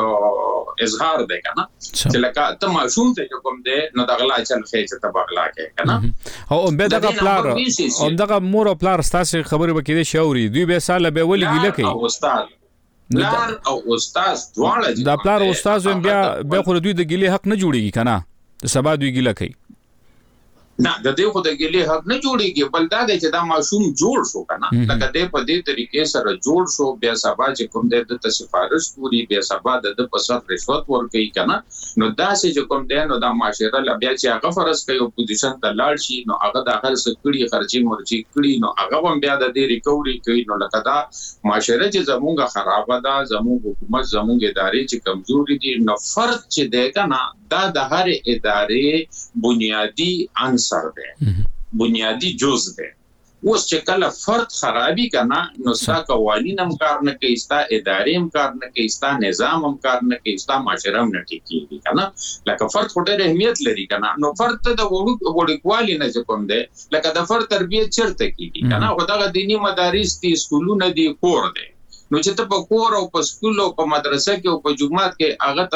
اظهار دی کنه چې لکه ته معصوم ته کوم دی نو د غلا چل خېچ ته بغلا کې کنه او به دغه پلار او دغه مور او پلار ستاسو خبره وکړي شاوري دوی به ساله به ولې ګیله کوي استاد پلار او استاد دواړه دا پلار او استاد بیا به خو دوی د ګیله حق نه جوړیږي کنه سبا دوی ګیله کوي نه د دې خو د ګلې حق نه جوړیږي بل دا چې دا معصوم جوړ شو کنه لکه دې په دې طریقې سره جوړ شو بیا سبا چې کوم دې د سفارش پوری بیا سبا د پسر رشوت ورکړي کنه نو دا چې کوم دې نو دا معاشره لا بیا چې هغه فرض کوي اپوزیشن ته لاړ شي نو هغه د هر څه کړي خرچي مرچي کړي نو هغه هم بیا د دې ریکوري کوي نو لکه دا معاشره چې زموږه خراب ده زموږ حکومت زموږ ادارې چې کمزوري دي نو فرض چې ده کنه دا د هر ادارې بنیادی عنصر ده بنیادی جز ده اوس چې کله فرد خرابي کنه نو ستا قوانین هم کار نه کوي ستا ادارې هم کار نه کوي ستا نظام هم کار نه کوي ستا معاشره هم نه ټیکيږي کنه لکه فرد خو ډېر اهمیت لري کنه نو فرد ته د وړوکوالي نه کوم ده لکه د فرد تربیت چیرته کیږي کنه خو دغه دینی مدارس دي سکولونه دي کور دي نو چې ته په کور او په سکول او په مدرسه کې او په جمعات کې هغه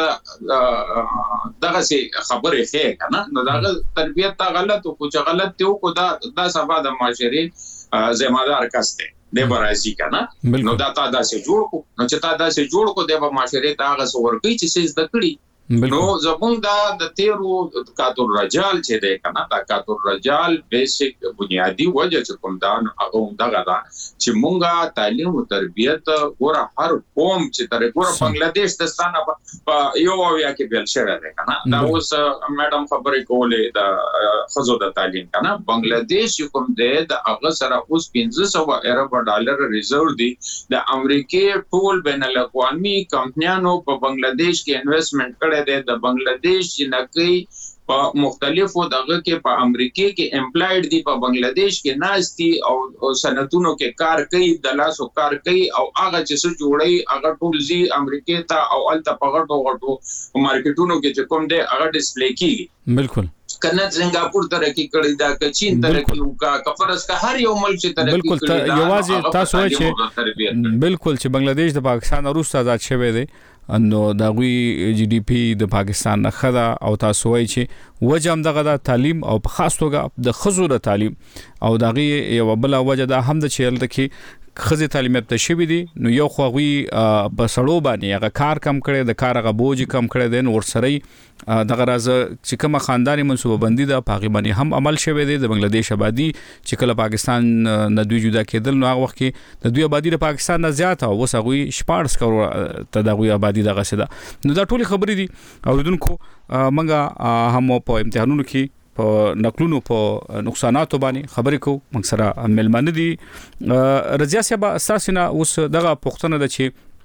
ته دغه سي خبرې ښه کنه نو دغه تربيت ته غلط او چې غلط ته کو دا د سبا د معاشري ذمہ دار کس دی د برازي کنه نو دا تا دا سي جوړ کو نو چې تا دا سي جوړ کو د معاشري ته هغه څور کوي چې څه زده کړي نو زمونږ دا د تیرو کاتور رجال چې دی کنه دا کاتور رجال بیسیک بنیادی وجه چې کوم دا هغه دغه دا چې مونږه تعلیم او تربیت ګوره هر قوم چې تر ګوره بنگلاديش د ستانه په یو او یا کې بل شوی دی کنه دا اوس میډم خبرې کولې د خزو د تعلیم کنه بنگلاديش کوم دی د هغه سره اوس پنځه سوه ارب ډالر ریزرو دی د امریکای ټول بین الاقوامي کمپنیانو په بنگلاديش کې انویسټمنټ کړي د بنگلاديش جنکی په مختلفو دغه کې په امریکای کې امپلایډ دي په بنگلاديش کې ناشتي او صنعتونو کې کار کوي د لاسو کار کوي او هغه چې څه جوړي هغه ټول زی امریکای ته او الته په غټو غټو مارکیټونو کې چې کوم دی هغه ډیسپلی کیږي بالکل کنه سنگاپور ترقی کړی دا که چین ترقی وکړه کفرس کا هر یو ملک چې ترقی کړی دا بالکل یوازې تاسو وایي چې بالکل چې بنگلاديش د پاکستان وروسته آزاد شوی دی نو دا غوي جی ډي پی د پاکستان نه خدا او تاسو وایي چې وجه هم دغه د تعلیم او په خاص توګه د خزو د تعلیم او دغه یو بل وجه د هم د چیرل د کې خزي تعلیم ته شوی دي نو یو خو غوي په سړو باندې هغه کار کم کړي د کار هغه بوج کم کړي دین ورسره دغه راز چې کوم خاندانی منصوبه بندي د پاکستاني هم عمل شوی دی د بنگلاديش آبادی چې کله پاکستان نه دوی جدا کېدل نو هغه وخت کې د دوی آبادی د پاکستان نه زیات او وس غوي شپارس کور ته د غوي آبادی دغه سده نو دا ټولي خبرې دي اوریدونکو منګه هم په امتحانونو کې په نقلونو په نقصاناتو باندې خبرې کو موږ سره ملمنه دي رضیا صاحب اساسنا اوس دغه پښتنه د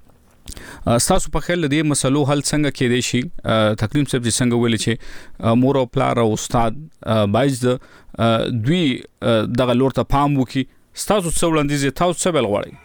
چې تاسو په خیال دې مسلو حل څنګه کېدې شي تقریم صاحب چې څنګه ویل چې مور او پلار او استاد بایز دوی دغه لور ته پام وکي تاسو څو وړاندیز تاسو څه بل غواړئ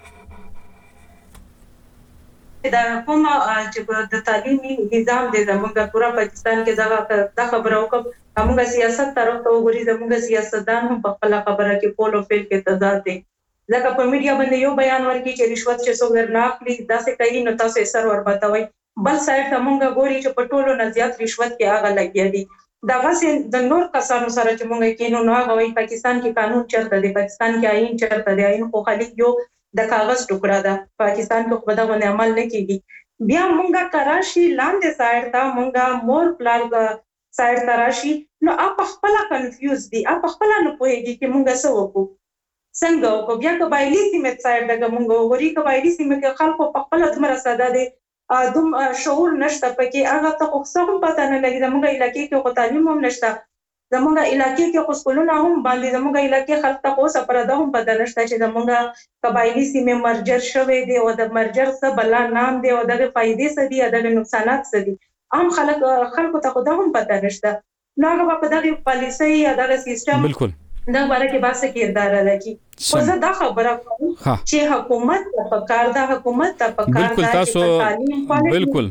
دا کوم چې د تعلیمي نظام د زموږ پورا پاکستان کې دا خبره وکړه موږ سیاست طرف ته وګورئ زموږ سیاستدان هم په خپل خبره کې پول او فیل کې تضاد دي ځکه په میډیا باندې یو بیان ورکړي چې رشوت چې څوک درنه اخلي داسې کوي نو تاسو یې سر وربتوي بل سایډ ته مونږ ګوري چې په ټولو نه زیات رشوت کې هغه لګیا دي دغه سي د نور کسانو سره چې مونږ کې نو هغه وایي پاکستان کې قانون چرته دی پاکستان کې آئین چرته دی آئین خو خالي یو د کاغذ ټوکړه ده پاکستان کې خو دغه عمل نه کیږي بیا مونږه کراشي لاندې سایډ ته مونږه مور پلان سایډ ته راشي نو اپ خپل کنفیوز دي اپ خپل نه پوهیږي چې مونږه څه وکړو څنګه وکړو بیا قبایلی سیمه سایډ دغه مونږ وري قبایلی سیمه کې خلکو په خپل دمر ساده دي دوم شعور نشته پکې هغه ته خو څه هم پته نه لګي زموږ علاقې کې خو تعلیم هم نشته زموږ علاقې کې خو سکولونه هم باندې زموږ علاقې خلک ته خو سپرده هم پته نشته چې زموږ قبایلی سیمه مرجر شوی دی او د مرجر څه بلا نام دی او دغه فائدې څه دي دغه نقصانات څه دي عام خلک خلکو ته خو دا هم پته نشته نو هغه په دغه پالیسي یا دغه سیستم بالکل دا باره کې باسه کردار لري خو زه دا خبره کوم چې حکومت په کار دا حکومت په کار بالکل تاسو بالکل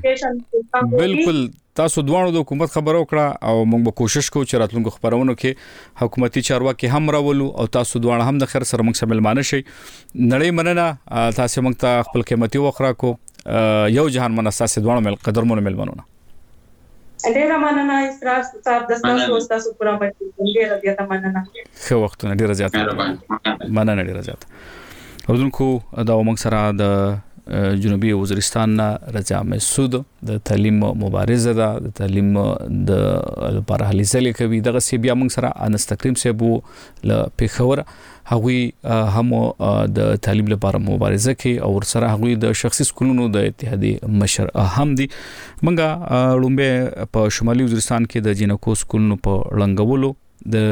بالکل تاسو دوه د حکومت خبرو کړه او موږ به کوشش کوو چې راتلونکو خبرونو کې حکومتي چارواکي هم راولو او تاسو دوه هم د خیر سره موږ سره ملمانه شي نړۍ مننه تاسو موږ ته خپل قیمتي وخت راکو یو جهان مناساسه دوه مل قدرمن ملمنونه ډیره مننه اسراف صاحب د تاسو تاسو پورا پټ ډیره زیاته مننه خو وخت نه ډیره زیاته مننه ډیره زیاته اوردونکو دا موږ سره د جنوبي وزیرستان رضا مسعود د تعلیم مبارزه ده د تعلیم د لپاره هلي ځلې کوي دغه سی بیا موږ سره انس تکریم سیبو ل پیښور هغوی هم د تعلیم لپاره مبارزه کوي او سره هغوی د شخصي سکولونو د اتحادیې مشر هم دي منګه لومبه په شمالي وزیرستان کې د جنکو سکولونو په لنګولو د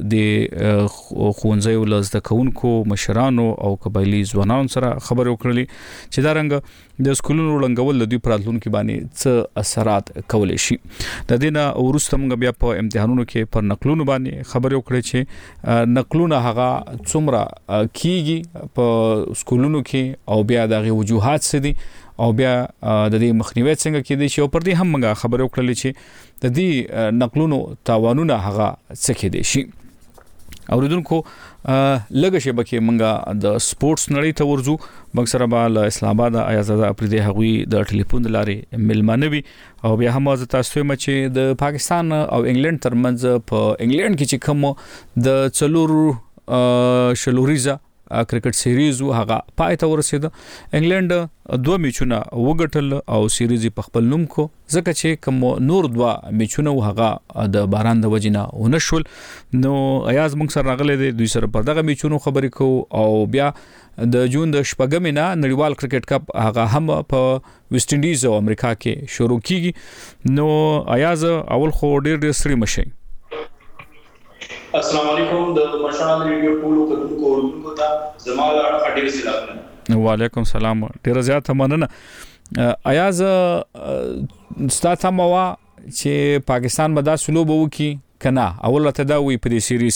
د خوندزي ولزد کونکو مشرانو او قبایلی ځوانانو سره خبرې وکړلې چې دا رنګ د سکولونو لنګول د دوی پراتلونکو باندې څه اثرات کولای شي د دینه ورسته موږ بیا په امتحانونو کې پر نقلونو باندې خبرې وکړې چې نقلونه هغه څومره کیږي په سکولونو کې او بیا دغه وجوهات څه دي او بیا د دې مخنیوي څنګه کېدی شي او پر دې هم موږ خبرې وکړلې چې د دې نقلونو تاوانونه هغه څه کېدی شي اوریدونکو لږه شی بکې موږ د سپورتس نړۍ ته ورځو موږ سره به اسلام آباد آزاد افریدي هغوی د ټلیفون لارې ملمانوي او بیا هم از تاسو ته چې د پاکستان او انګلند ترمنځ په انګلند کې چې کوم د څلور شلوریزه کرکټ سیریز هغه پای ته ورسید انګلند دوه میچونه وګټل او سیریز په خپل نوم کو ځکه چې کوم نور دوه میچونه هغه د باران د وجنه ونشول نو ایاز موږ سره راغله د دوی سره پر دغه میچونو خبرې کو او بیا د جون د شپږم نه نړیوال کرکټ کپ هغه هم په ویسټ انډیز او امریکا کې شروع کیږي نو ایاز اول خو ډیر ډیر سری مشي السلام علیکم د مشال ریډیو ټولو کډونکو اورونکو ته زموږ اړه ډیر سلام وعلیکم السلام ډیر زیاته مننه ایاز ستاسو موا چې پاکستان به دا سلوب وکي کنه اول ته دا وی په دې سیریز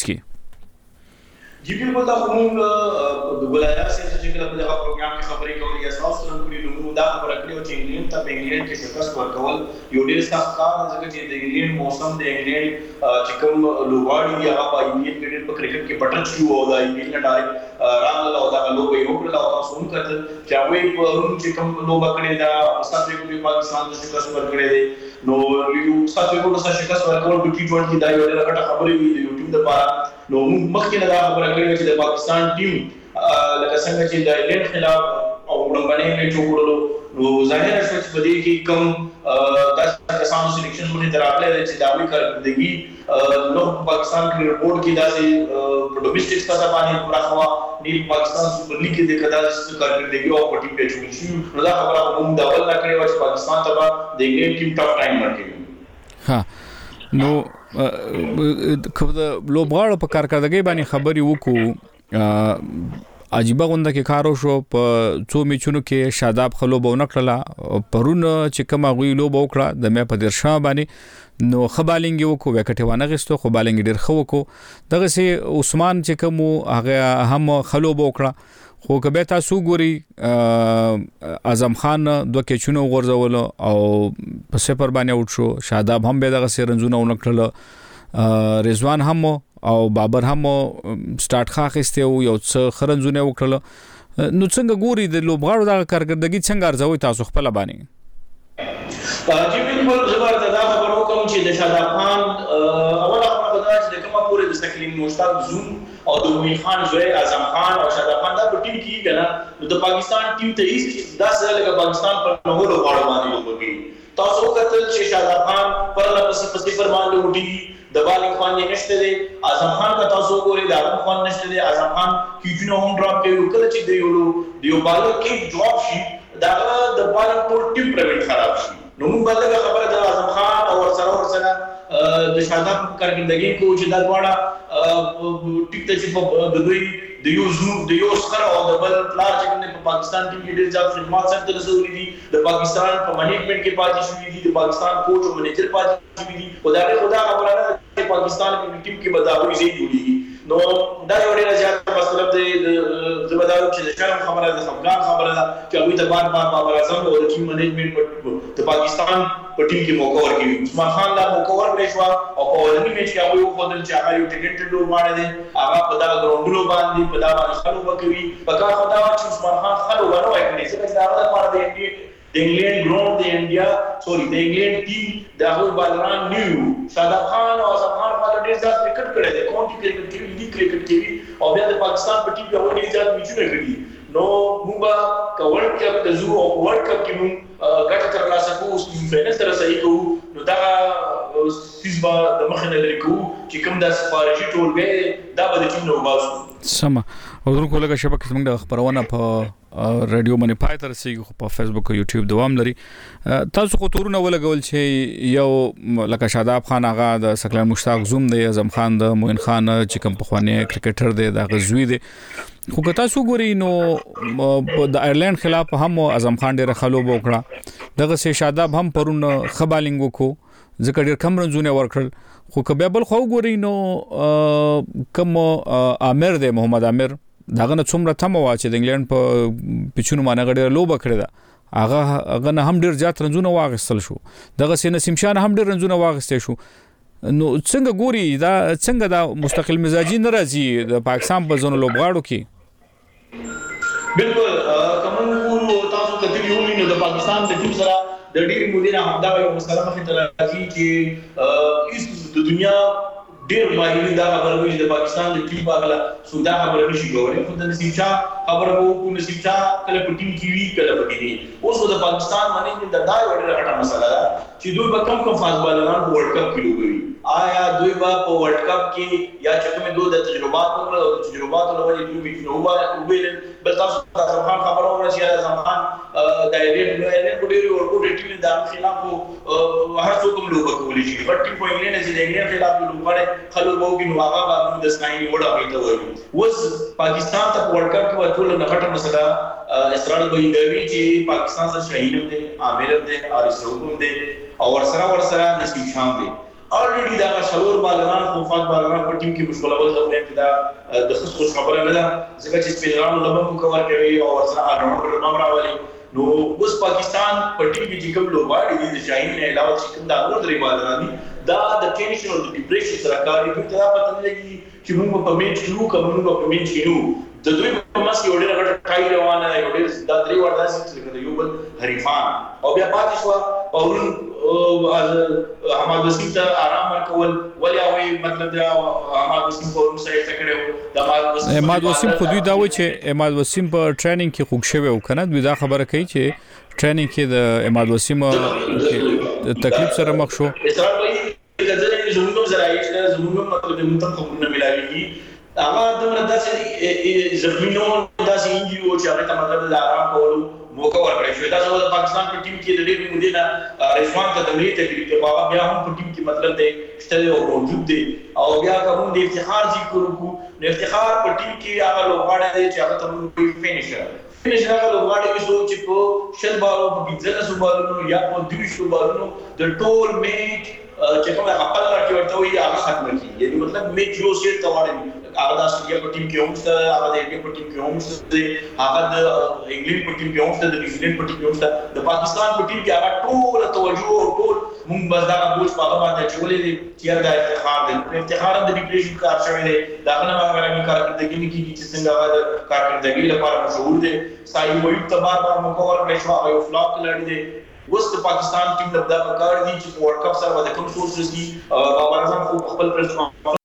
کې جی بالکل دا کوم د ګولایار سره چې کله په دغه پروګرام کې خبرې کوي یا تاسو سره کومې نو دا خبره کړو چې انګلند ته په انګلند کې شکست ورکول یو ډیر سخت کار ځکه چې د انګلند موسم د انګلند چې کوم لوباړي هغه په انګلند کې په کرکټ کې پټل شو او د انګلند ډایرکټ راغله او دا لوبه یو کړل او تاسو هم کتل چې هغه په روم چې کوم لوبه کړې دا ساتي کومي پاکستان د شکست ورکړې دي نو یو ساتي کومه شکست ورکول په ټي ټوئنټي دا یو ډېر غټه خبره وي د یو ټیم لپاره نو موږ مخکې دا خبره کړې چې د پاکستان ټیم لکه څنګه چې د انګلند خلاف او وړاندې میچ وکړلو نو ظاهر شو چې په دې کې کوم داسې کسانو سلیکشن باندې تراغله چې دا وی کارکردګي نو پاکستان کرکټ بورډ کې داسې په ډومېسټک سطح باندې راخوا نیل پاکستان سپر لیګ کې د کدا کارکردګي او پټي پیچول شي نو دا خبره موږ دا ول نه کړې چې پاکستان ته د انګلند ټیم ټاپ ټایم ورکړي ها نو کوم د لوبغاړو په کارکردګي باندې خبري وکړو عجیبه غونډه کې کارو شو په څو میچونو کې شاداب خلو بونه کړله پرون چې کومه غوي لوب وکړه د مې په درشا باندې نو خبالنګ وکړو وکټوانه غستو خو بالنګ ډیر خو وکړو دغه سي عثمان چې کوم هغه هم خلو وکړه خو کبه تاسو ګوري اعظم خان دوه کېچونو غورځول او په سفر باندې اوټ شو شاداب هم به دغه سي رنزونه ونکړل رضوان هم او بابر هم سٹارټ خاخسته او یو څه خرنځونه وکړل نو څنګه ګوري د لوبغاړو د کارګردګي څنګه ارزوي تاسو خپل باندې جی بالکل زبر دا خبرو کوم چې د شاداب خان اوله خبره دا چې د کومه پورې د تکلیم مشتاق زوم او د مومن خان زوی اعظم خان او شاداب خان دا په ټیم کې کنه نو د پاکستان ټیم ته هیڅ داسې لکه پاکستان پر نورو غاړو باندې وګوري تاسو کتل چې شاداب خان پر لپس پسې پر باندې وډي د بالینګ خان یې نشته دی اعظم خان کا تاسو ګوري د اعظم خان نشته دی اعظم خان کیجنو هم ډراپ کوي کله چې دی یو دیو بالر کې جواب شي دا د بالینګ ټول ټیم پرمنټ خراب شي نو موږ بلګه خبره د اعظم خان او سره ور سره د شاداب کارګردګي کو چې دا دواړه ټیک ته چې د دوی د یو زو د یو سره او د بل پلار چې په پاکستان ټیم کې ډېر ځاب خدمات سره د رسولي دي د پاکستان په منیجمنت کې پاتې شوې دي د پاکستان کوچ او منیجر پاتې شوې دي خدای خدا خبره نه چې پاکستان کې ټیم کې بداوي زی جوړيږي نو دا یو ډېر زیات مطلب دی د زبردار چې د شرم خبره ده افغان خبره ده چې هغه د بار بار بابر اعظم او ټیم منیجمنت د پاکستان په ټیم کې موقع ورکړي عثمان خان لا موقع ورکړي شو او په ولني میچ کې هغه په دل چې هغه یو ټیکنټ ډور باندې دي هغه په دا ګراوندونو باندې په دا باندې خلو وکوي په کار خدا چې عثمان خان خلو ونه وکړي چې دا هغه لپاره دی د انګلند ګراوند د انډیا سوري د انګلند ټیم د هغه بالران نیو شاداب خان او اعظم خان په ډېر ځات کرکټ کړی دی کونټي کرکټ کوي لیګ کرکټ کوي او بیا د پاکستان په ټیم کې هغه ډېر ځات میچونه کړي نو موږ کا ورلد کپ د زو او ورلد کپ کې موږ ګټه ترلاسه کوو چې فینل سره صحیح کوو نو دا سیسبا د مخ نه لري کوو چې کوم د سفارشي ټولګي دا به د ټیم نو باسو سم او درکو لګه شبکه څنګه د خبرونه په رادیو باندې پای تر سیګو په فیسبوک او یوټیوب دوام لري تاسو خو تورونه ولګول چې یو لکه شاداب خان آغا د سکلان مشتاق زوم دی اعظم خان د موین خان چې کوم په خوانه کرکټر دی د غزوی دی خو که تاسو ګورئ نو د آیرلند خلاف هم اعظم خان ډېر خلو وکړه دغه سه شاداب هم پرون خبالینګ وکړو ځکه ډېر کم رنزونه ورکړل خو که بیا بل خو ګورئ نو کوم عامر دی محمد عامر داغه نه څومره تم وا چې د انګلند په پچونو باندې غړي لوبه کړی دا هغه هغه نه هم ډیر زیات رنزونه واغستل شو دغه سینه سیمشان هم ډیر رنزونه واغستې شو نو څنګه ګوري دا څنګه دا مستقل مزاجي ناراضي د پاکستان په زونو لوبغاړو کې بالکل کوم ګورو تاسو کتلی یو نو د پاکستان د ټیم سره د ډیر مدینه همدا یو مسله مخې ته راځي چې هیڅ د دنیا ډیر ماهرین دا خبره کوي چې د پاکستان د ټیم باغله سودا خبره نشي کولای خو د نصیب شاه خبره وو کو نصیب شاه کله په ټیم کې وی کله په کې اوس د پاکستان باندې د دا یو ډېر غټه مسله ده چې دوی به کم کم فاز بالران په ورلد کپ کې لوبوي آیا دوی به په ورلد کپ کې یا چې کومه دوه د تجربات او تجربات لوي دوی به نو وبایل بل تاسو اعظم خان خبره ورته چې اعظم خان د ایران نو ایران په ډیرو ورکوټ ټیم د خلاف هر څوک لوبه کولی شي بټ ټیم په انګلند چې د انګلند خلاف لوبه خلو وو کې نو هغه باندې د سنایني وډا وایته وایي وز پاکستان ته ورلد کپ کې ټول نه غټه مسله اسرائیل به دی چې پاکستان سره شهید دي عامر دي حارث روم دي او ورسره ورسره نصیب شام دي already دا شلور بالران خو فاق بالران په ټیم کې مشکل اول ځو نه دا د خصوص خبره نه ده ځکه چې سپینرانو لمن کور کوي او ورسره اډرونو نمبر راولي نو اوس پاکستان په ټیم کې چې کوم لوبغاړي دي د شاهین نه علاوه چې کوم دا نور درې بالران دي دا د ټینشن او د ډیپریشن سره کار کوي ته پته نه لګي چې موږ په میچ کې کوم موږ په میچ کې نو د دوی په مس کې وړه غټه کای روانه یو ډېر دا درې وردا چې د یو بل حریفان او بیا پاتې شو پاولون احمد وسیم ته آرام ورکول ولیا وی مطلب دا احمد وسیم په نو سره تکړه د احمد وسیم احمد وسیم خو دوی دا وایي چې احمد وسیم په ټریننګ کې خوښ شوی او کنه دوی دا خبره کوي چې ټریننګ کې د احمد وسیم تکلیف سره مخ شو اسرائیل وایي چې زموږ زراعي زموږ مطلب د منتخب خبرونه ملاويږي هغه دغه داسې زخمینو داسې انجیو چې هغه ته مطلب د آرام کولو موقع ورکړی شو دا زموږ د پاکستان په ټیم کې د ډېر مودې رضوان ته د ملي تقریب کې بابا بیا هم په ټیم کې مطلب دی شته او موجود دی او بیا کوم د افتخار ذکر وکړو د افتخار په ټیم کې هغه لوبغاړی دی چې هغه ته موږ فینیشر فینیشر هغه لوبغاړی وي چې په شل بالو په پنځه سو بالونو یا په دوه سو بالونو د ټول میچ چې کومه خپل راځي ورته وي هغه ختم کړي یعنی مطلب میچ یو سیټ ته وړي هغه د استرالیا په ټیم کې هم ست هغه د انګلند په ټیم کې هم ست هغه د انګلند په ټیم کې هم ست د نیوزیلند په ټیم کې هم ست د پاکستان په ټیم کې هغه ټول توجه او ټول موږ بس دا بوج په هغه باندې چولې دي چې دا افتخار دی افتخار د ډیپریشن کار شوی دی دا نه ما غواړم کارکړدګي نه کیږي چې څنګه هغه کارکړدګي لپاره مشهور دي سایي وایي تبار بار مکور کړی شو او فلاپ لري دي وست پاکستان ټیم د دا کار دي چې ورلد کپ سره د کوم سورسز دي بابر اعظم خو خپل پریس کانفرنس